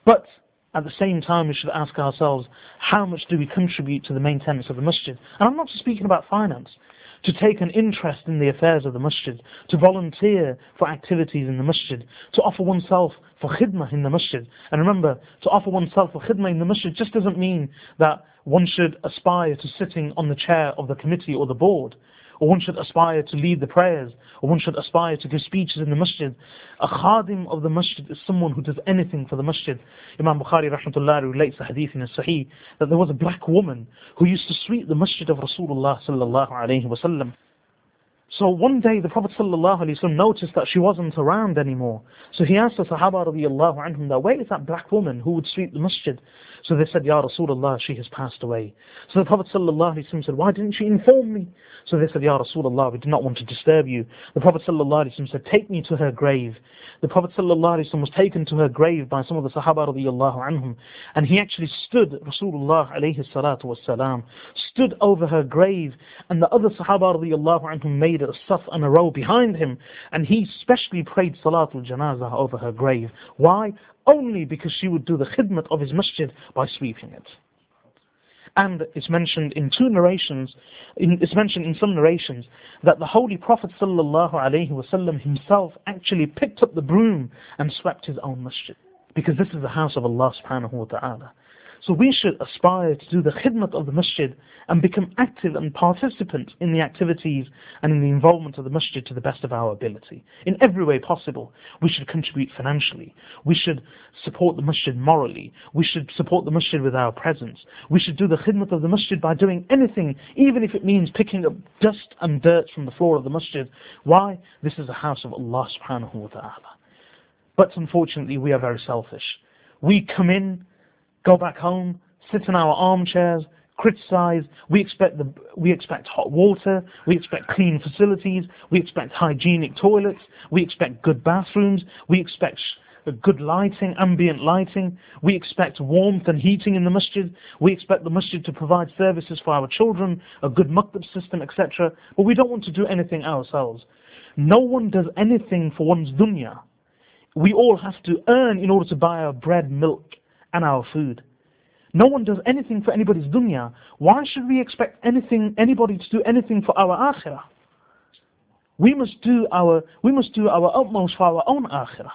But at the same time, we should ask ourselves, how much do we contribute to the maintenance of the masjid? And I'm not just speaking about finance. To take an interest in the affairs of the masjid, to volunteer for activities in the masjid, to offer oneself for khidmah in the masjid. And remember, to offer oneself for khidmah in the masjid just doesn't mean that one should aspire to sitting on the chair of the committee or the board, or one should aspire to lead the prayers, or one should aspire to give speeches in the masjid. A khadim of the masjid is someone who does anything for the masjid. Imam Bukhari rahmatullah relates a hadith in his Sahih that there was a black woman who used to sweep the masjid of Rasulullah sallallahu alayhi wasallam. So one day the Prophet sallallahu alayhi wasallam noticed that she wasn't around anymore. So he asked the Sahaba radiyallahu anhum that, where is that black woman who would sweep the masjid? So they said, Ya Rasulullah, she has passed away. So the Prophet sallallahu alayhi wasallam said, why didn't she inform me? So they said, Ya Rasulullah, we did not want to disturb you. The Prophet sallallahu alayhi wasallam said, take me to her grave. The Prophet sallallahu alayhi wasallam was taken to her grave by some of the Sahaba radiyallahu anhum, and he actually stood, Rasulullah alayhi salatu wassalam, stood over her grave, and the other Sahaba radiyallahu anhum made a saf and a row behind him, and he specially prayed Salatul Janazah over her grave. Why? Only because she would do the khidmat of his masjid by sweeping it. And it's mentioned in some narrations that the Holy Prophet sallallahu alaihi wasallam himself actually picked up the broom and swept his own masjid, because this is the house of Allah subhanahu wa ta'ala. So we should aspire to do the khidmat of the masjid and become active and participant in the activities and in the involvement of the masjid to the best of our ability. In every way possible, we should contribute financially. We should support the masjid morally. We should support the masjid with our presence. We should do the khidmat of the masjid by doing anything, even if it means picking up dust and dirt from the floor of the masjid. Why? This is the house of Allah subhanahu wa ta'ala. But unfortunately, we are very selfish. We come in, go back home, sit in our armchairs, criticize. We expect hot water. We expect clean facilities. We expect hygienic toilets. We expect good bathrooms. We expect good lighting, ambient lighting. We expect warmth and heating in the masjid. We expect the masjid to provide services for our children, a good maktab system, etc. But we don't want to do anything ourselves. No one does anything for one's dunya. We all have to earn in order to buy our bread, milk, and our food. No one does anything for anybody's dunya. Why should we expect anybody to do anything for our akhirah? We must do our utmost for our own akhirah.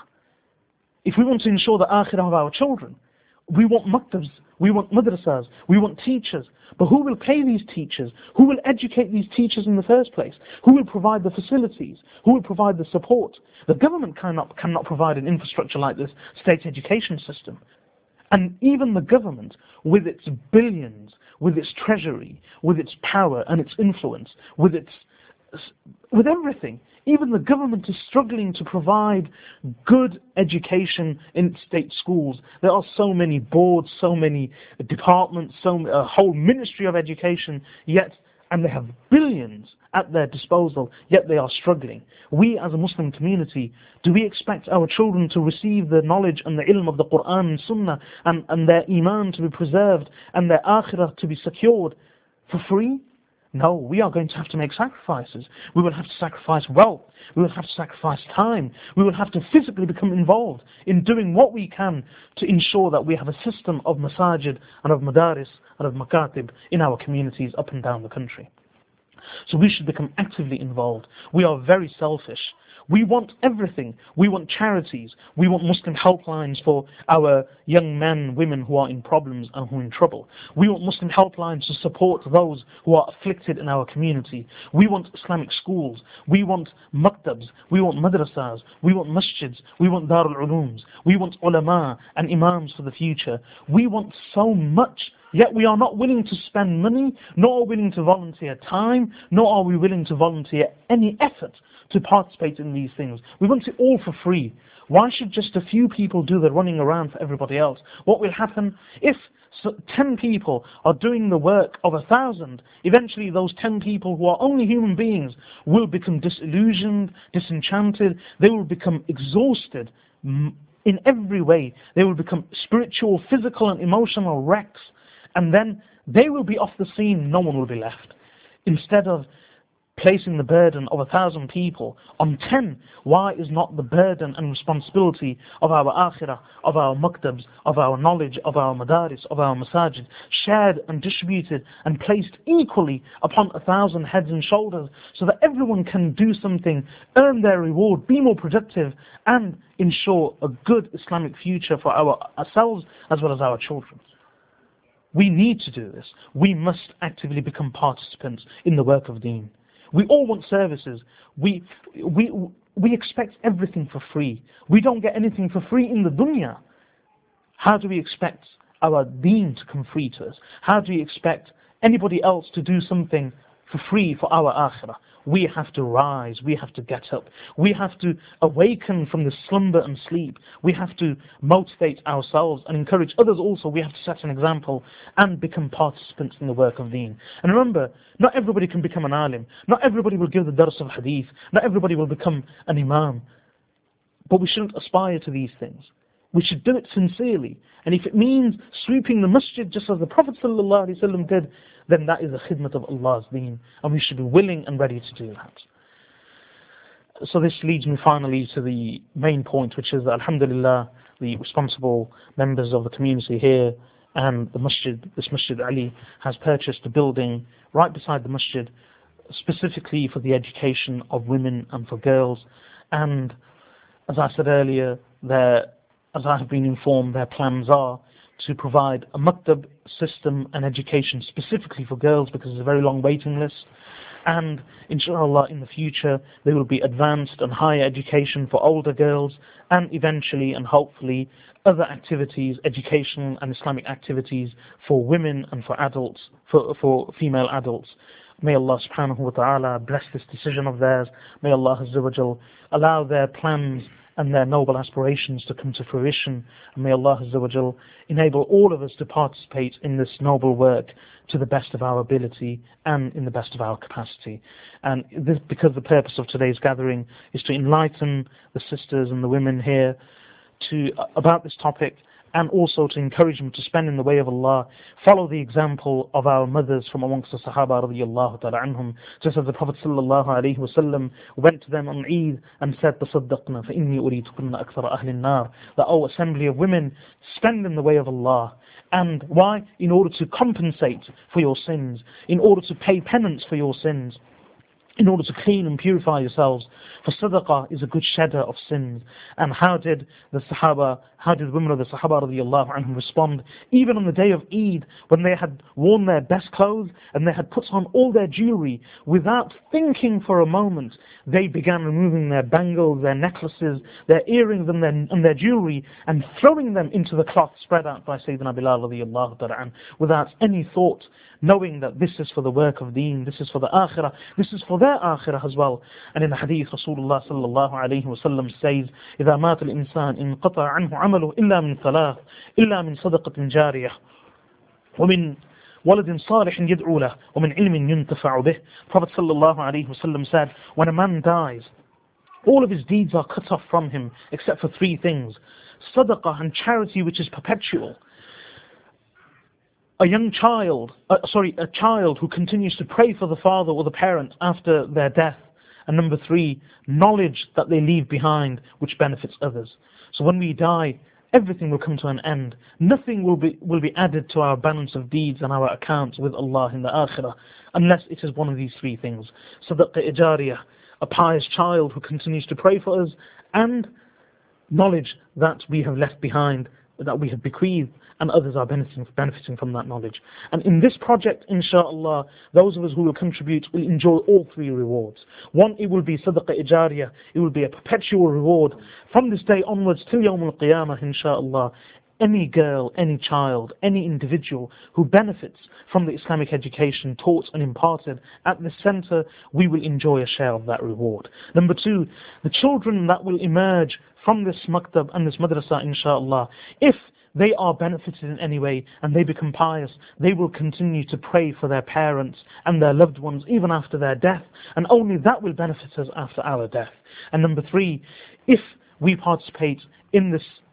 If we want to ensure the akhirah of our children, we want maktabs, we want madrasas, we want teachers. But who will pay these teachers? Who will educate these teachers in the first place? Who will provide the facilities? Who will provide the support? The government cannot provide an infrastructure like this state education system. And even the government, with its billions, with its treasury, with its power and its influence, with everything, even the government is struggling to provide good education in state schools. There are so many boards, so many departments, a whole ministry of education, and they have billions at their disposal, yet they are struggling. We as a Muslim community, do we expect our children to receive the knowledge and the ilm of the Quran and Sunnah and their iman to be preserved and their akhirah to be secured for free? No, we are going to have to make sacrifices. We will have to sacrifice wealth. We will have to sacrifice time. We will have to physically become involved in doing what we can to ensure that we have a system of masajid and of madaris and of makatib in our communities up and down the country. So we should become actively involved. We are very selfish. We want everything. We want charities. We want Muslim helplines for our young men, women who are in problems and who are in trouble. We want Muslim helplines to support those who are afflicted in our community. We want Islamic schools. We want maktabs. We want madrasas. We want masjids. We want darul ulooms. We want ulama and imams for the future. We want so much, yet we are not willing to spend money, nor are we willing to volunteer time, nor are we willing to volunteer any effort to participate in these things. We want it all for free. Why should just a few people do the running around for everybody else? What will happen if 10 people are doing the work of 1,000? Eventually those 10 people, who are only human beings, will become disillusioned, disenchanted. They will become exhausted in every way. They will become spiritual, physical and emotional wrecks. And then they will be off the scene. No one will be left. Instead of placing the burden of 1,000 people on 10, why is not the burden and responsibility of our akhirah, of our maktabs, of our knowledge, of our madaris, of our masajid, shared and distributed and placed equally upon 1,000 heads and shoulders, so that everyone can do something, earn their reward, be more productive, and ensure a good Islamic future for ourselves as well as our children? We need to do this. We must actively become participants in the work of Deen. We all want services. We expect everything for free. We don't get anything for free in the dunya. How do we expect our Deen to come free to us? How do we expect anybody else to do something for free for our akhirah? We have to rise, we have to get up, we have to awaken from the slumber and sleep, we have to motivate ourselves and encourage others also. We have to set an example and become participants in the work of Deen. And remember, not everybody can become an alim, not everybody will give the dars of hadith, not everybody will become an imam, but we shouldn't aspire to these things. We should do it sincerely, and if it means sweeping the masjid just as the Prophet ﷺ did, then that is a khidmat of Allah's deen, and we should be willing and ready to do that. So this leads me finally to the main point, which is that alhamdulillah, the responsible members of the community here and the masjid, this Masjid Ali, has purchased a building right beside the masjid, specifically for the education of women and for girls. And as I said earlier, as I have been informed, their plans are to provide a maktab system and education specifically for girls, because there's a very long waiting list. And inshallah, in the future, there will be advanced and higher education for older girls, and eventually and hopefully other activities, educational and Islamic activities for women and for adults, for female adults. May Allah subhanahu wa ta'ala bless this decision of theirs. May Allah Azza wa Jal allow their plans and their noble aspirations to come to fruition. And may Allah Azza wa Jal enable all of us to participate in this noble work to the best of our ability and in the best of our capacity. And this, because the purpose of today's gathering is to enlighten the sisters and the women here about this topic, and also to encourage them to spend in the way of Allah, follow the example of our mothers from amongst the Sahaba radiyallahu ta'ala anhum, just as the Prophet sallallahu alayhi wa sallam went to them on Eid and said, "Tasaddaqna fa inni uritukunna akthara ahli an-nar," that, O assembly of women, spend in the way of Allah. And why? In order to compensate for your sins, in order to pay penance for your sins, in order to clean and purify yourselves. For sadaqah is a good shedder of sins. And how did the women of the Sahaba radiyallahu anhum respond? Even on the day of Eid, when they had worn their best clothes and they had put on all their jewelry, without thinking for a moment, they began removing their bangles, their necklaces, their earrings and their jewelry, and throwing them into the cloth spread out by Sayyidina Bilal radiyallahu ta'ala anhu, without any thought, knowing that this is for the work of Deen, this is for the akhirah, this is for their akhirah as well. And in the hadith, Rasulullah sallallahu alayhi wa sallam says, إِذَا مَاتَ الْإِنسَانِ إِنْقَطَعَ عَنْهُ عَمَلُهُ إِلَّا مِنْ ثَلَاثٍ إِلَّا مِنْ صَدَقَةٍ جَارِيَةٍ وَمِنْ وَلَدٍ صَالِحٍ يَدْعُو لَهُ وَمِنْ عِلْمٍ يُنْتَفَعُ بِهِ. Prophet sallallahu alayhi wa sallam said, when a man dies, all of his deeds are cut off from him except for three things: sadaqah and charity which is perpetual, a child who continues to pray for the father or the parent after their death, and number three, knowledge that they leave behind which benefits others. So when we die, everything will come to an end. Nothing will be added to our balance of deeds and our accounts with Allah in the akhirah, unless it is one of these three things: sadaqah jariyah, a pious child who continues to pray for us, and knowledge that we have left behind, that we have bequeathed, and others are benefiting from that knowledge. And in this project, inshallah, those of us who will contribute will enjoy all three rewards. One, it will be sadaqah jariyah, it will be a perpetual reward from this day onwards till Yawm al-Qiyamah, inshallah. Any girl, any child, any individual who benefits from the Islamic education taught and imparted at the center, we will enjoy a share of that reward. Number two, the children that will emerge from this maktab and this madrasa, inshallah, if they are benefited in any way and they become pious, they will continue to pray for their parents and their loved ones even after their death, and only that will benefit us after our death. And number three, if we participate in this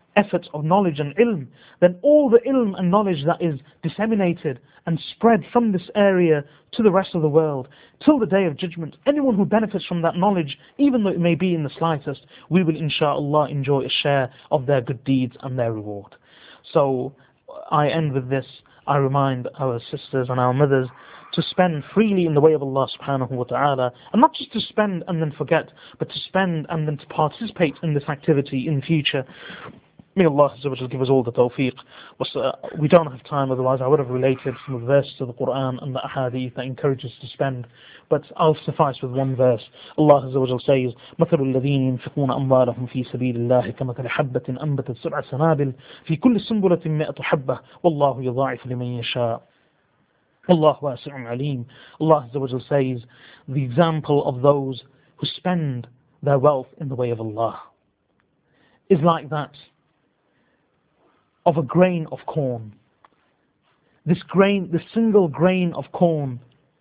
efforts of knowledge and ilm, then all the ilm and knowledge that is disseminated and spread from this area to the rest of the world, till the Day of Judgment, anyone who benefits from that knowledge, even though it may be in the slightest, we will insha'Allah enjoy a share of their good deeds and their reward. So I end with this. I remind our sisters and our mothers to spend freely in the way of Allah subhanahu wa ta'ala, and not just to spend and then forget, but to spend and then to participate in this activity in the future. May Allah give us all the tawfiq. We don't have time, otherwise I would have related some of the verses of the Quran and the ahadith that encourage us to spend, but I'll suffice with one verse. Allah says, مثل الذين ينفقون أموالهم في سبيل الله كمثل حبة أنبتت سبع سنابل في كل سنبلة 100 حبة والله يضاعف لمن يشاء والله واسع عليم. Allah says, the example of those who spend their wealth in the way of Allah is like that of a grain of corn. This single grain of corn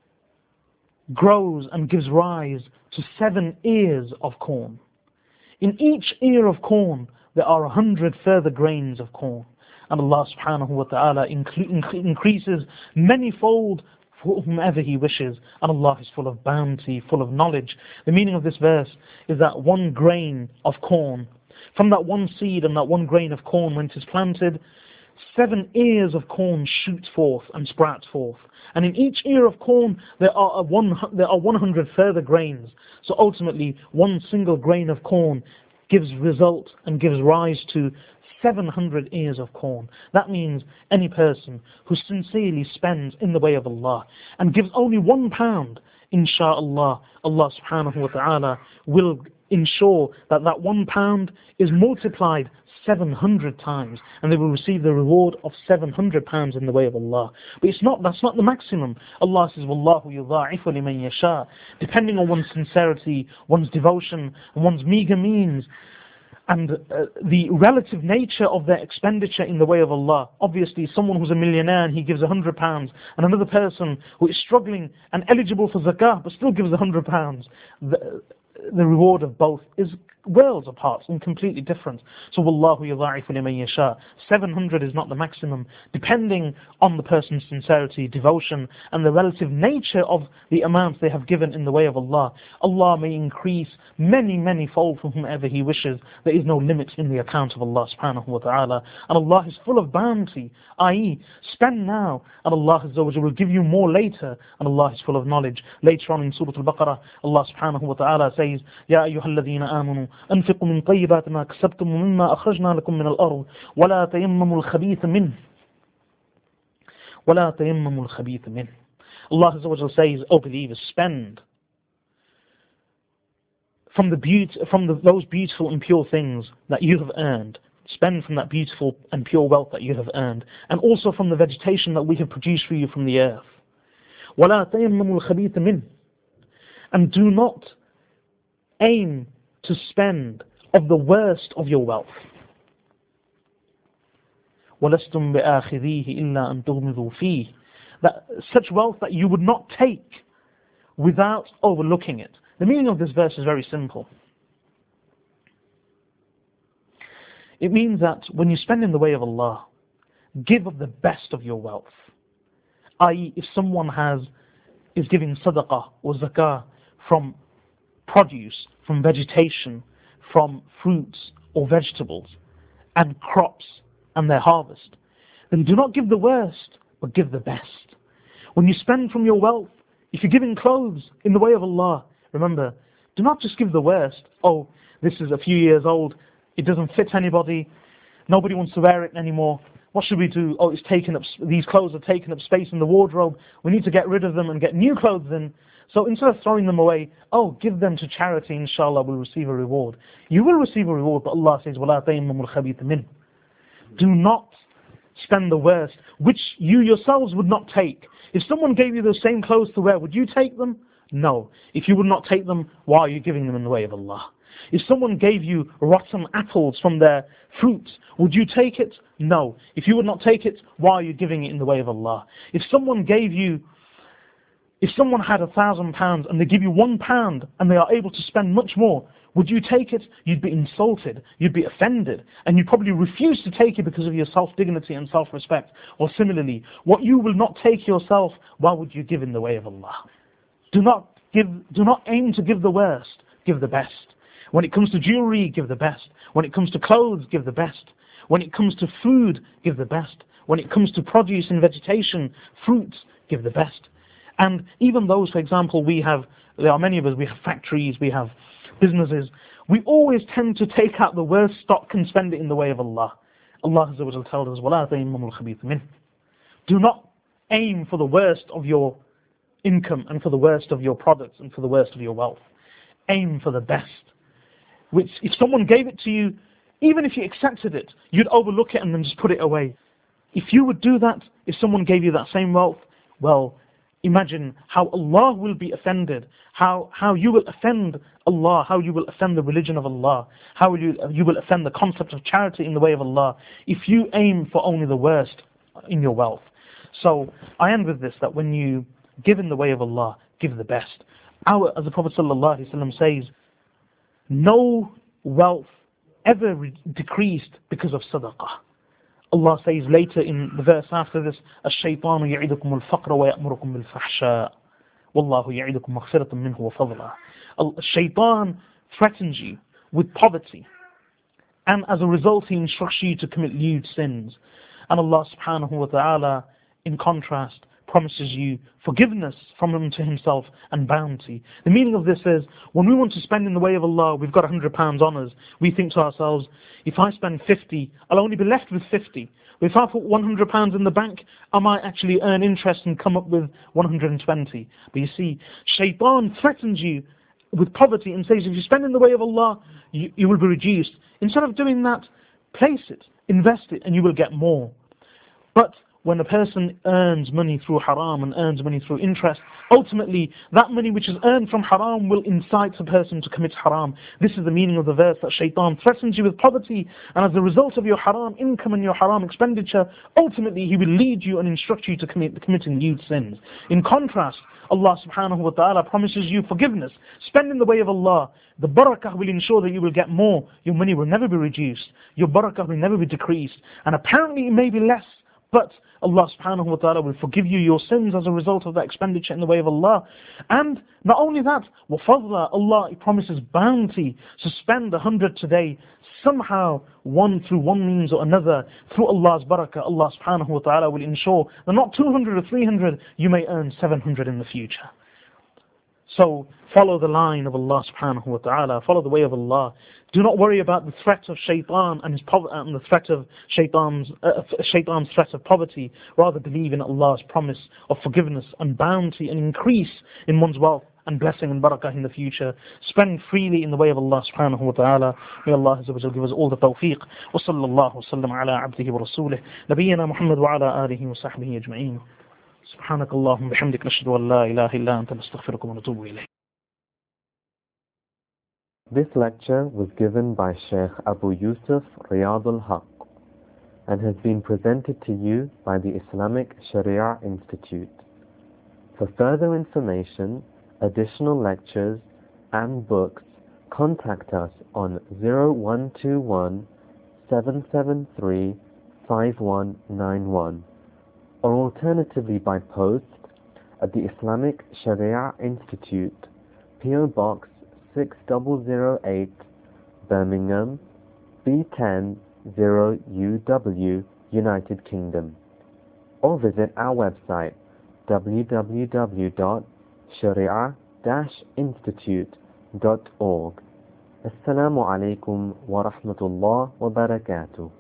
grows and gives rise to 7 ears of corn. In each ear of corn there are 100 further grains of corn. And Allah subhanahu wa ta'ala increases manyfold for whomever He wishes. And Allah is full of bounty, full of knowledge. The meaning of this verse is that one grain of corn, from that one seed and that one grain of corn, when it is planted, 7 ears of corn shoot forth and sprout forth. And in each ear of corn there are 100 further grains. So ultimately one single grain of corn gives result and gives rise to 700 ears of corn. That means any person who sincerely spends in the way of Allah and gives only £1, insha'Allah, Allah subhanahu wa ta'ala will ensure that that £1 is multiplied 700 times, and they will receive the reward of £700 in the way of Allah. But that's not the maximum. Allah says, Wallahu yudha'ifu liman yasha. Depending on one's sincerity, one's devotion, and one's meager means, and the relative nature of their expenditure in the way of Allah. Obviously, someone who's a millionaire and he gives £100, and another person who is struggling and eligible for zakah but still gives £100, the reward of both is worlds apart and completely different. So Wallahu yudha'ifu liman yasha. 700 is not the maximum, depending on the person's sincerity, devotion, and the relative nature of the amount they have given in the way of Allah. Allah may increase many fold for whomever He wishes. There is no limit in the account of Allah subhanahu wa ta'ala. And Allah is full of bounty, i.e. spend now and Allah will give you more later, and Allah is full of knowledge. Later on in Surah Al-Baqarah, Allah subhanahu wa ta'ala says, Ya ayyuhalladhina amanu أنفقوا من طيبات ما كسبتم ومما أخرجنا لكم من الأرض ولا تيمموا الخبيث منه ولا تيمموا الخبيث منه. Allah says, O believers, spend from those beautiful and pure things that you have earned. Spend from that beautiful and pure wealth that you have earned, and also from the vegetation that we have produced for you from the earth. ولا تيمموا الخبيث منه. And do not aim to spend of the worst of your wealth. وَلَسْتُمْ بِآخِذِيهِ إِلَّا أَن تُغْمِضُوا فِيهِ. That such wealth that you would not take without overlooking it. The meaning of this verse is very simple. It means that when you spend in the way of Allah, give of the best of your wealth. I.e., if someone is giving sadaqah or zakah from produce, from vegetation, from fruits or vegetables, and crops and their harvest, then do not give the worst, but give the best. When you spend from your wealth, if you're giving clothes in the way of Allah, remember, do not just give the worst. Oh, this is a few years old, it doesn't fit anybody, nobody wants to wear it anymore. What should we do? Oh, these clothes are taking up space in the wardrobe, we need to get rid of them and get new clothes in. So instead of throwing them away, give them to charity, inshallah, we'll receive a reward. You will receive a reward, but Allah says, وَلَا تَيَمَّمُوا الْخَبِيثَ مِنْهُ. Do not spend the worst, which you yourselves would not take. If someone gave you those same clothes to wear, would you take them? No. If you would not take them, why are you giving them in the way of Allah? If someone gave you rotten apples from their fruits, would you take it? No. If you would not take it, why are you giving it in the way of Allah? If someone gave you If someone had £1,000 and they give you £1 and they are able to spend much more, would you take it? You'd be insulted, you'd be offended, and you'd probably refuse to take it because of your self-dignity and self-respect. Or similarly, what you will not take yourself, why would you give in the way of Allah? Do not aim to give the worst, give the best. When it comes to jewelry, give the best. When it comes to clothes, give the best. When it comes to food, give the best. When it comes to produce and vegetation, fruits, give the best. And even those, for example, there are many of us, we have factories, we have businesses, we always tend to take out the worst stock and spend it in the way of Allah. Allah Azza wa Jalla tells us, وَلَا تَيْمُّمُ الْخَبِيثَ مِنْهُ. Do not aim for the worst of your income and for the worst of your products and for the worst of your wealth. Aim for the best. Which, if someone gave it to you, even if you accepted it, you'd overlook it and then just put it away. If you would do that, if someone gave you that same wealth, well, imagine how Allah will be offended, how you will offend Allah, how you will offend the religion of Allah, how you will offend the concept of charity in the way of Allah, if you aim for only the worst in your wealth. So I end with this, that when you give in the way of Allah, give the best. As the Prophet ﷺ says, no wealth ever decreased because of sadaqah. Allah says later in the verse after this, الشيطان يعدكم الفقر ويأمركم بالفحشاء والله يعدكم مغفرة منه وفضلا. Shaitan threatens you with poverty, and as a result he instructs you to commit lewd sins. And Allah subhanahu wa ta'ala, in contrast, promises you forgiveness from him to himself and bounty. The meaning of this is, when we want to spend in the way of Allah, we've got £100 on us, we think to ourselves, if I spend 50, I'll only be left with 50. But if I put £100 in the bank, I might actually earn interest and come up with 120. But you see, Shaitan threatens you with poverty and says, if you spend in the way of Allah, you will be reduced. Instead of doing that, place it, invest it, and you will get more. But when a person earns money through haram and earns money through interest, ultimately that money which is earned from haram will incite a person to commit haram. This is the meaning of the verse, that Shaitan threatens you with poverty, and as a result of your haram income and your haram expenditure, ultimately he will lead you and instruct you to committing lewd sins. In contrast, Allah subhanahu wa ta'ala promises you forgiveness. Spend in the way of Allah. The barakah will ensure that you will get more. Your money will never be reduced. Your barakah will never be decreased. And apparently it may be less, but Allah subhanahu wa ta'ala will forgive you your sins as a result of that expenditure in the way of Allah. And not only that, وَفَضْلًا, Allah promises bounty. So spend 100 today, somehow through one means or another, through Allah's barakah, Allah subhanahu wa ta'ala will ensure that not 200 or 300, you may earn 700 in the future. So follow the line of Allah subhanahu wa ta'ala, follow the way of Allah. Do not worry about the threat of Shaitan and the threat of Shaitan's threat of poverty. Rather believe in Allah's promise of forgiveness and bounty and increase in one's wealth and blessing and barakah in the future. Spend freely in the way of Allah subhanahu wa ta'ala. May Allah Azza wa Jalla give us all the tawfiq. Wa sallallahu wa sallam ala abdihi wa rasulih. Nabiyyina Muhammad wa ala alihi wa sahbihi ajma'in. سبحانك اللهم بحمدك نشهد أن لا إله إلا أنت نستغفرك ونتوب إليك. This lecture was given by Sheikh Abu Yusuf Riyad al-Haq and has been presented to you by the Islamic Sharia Institute. For further information, additional lectures and books, contact us on 0121 773 5191 or alternatively by post at the Islamic Sharia Institute, PO Box 6008, Birmingham, B10 0UW, United Kingdom, or visit our website www.sharia-institute.org. Assalamu alaikum wa rahmatullah wa barakatuh.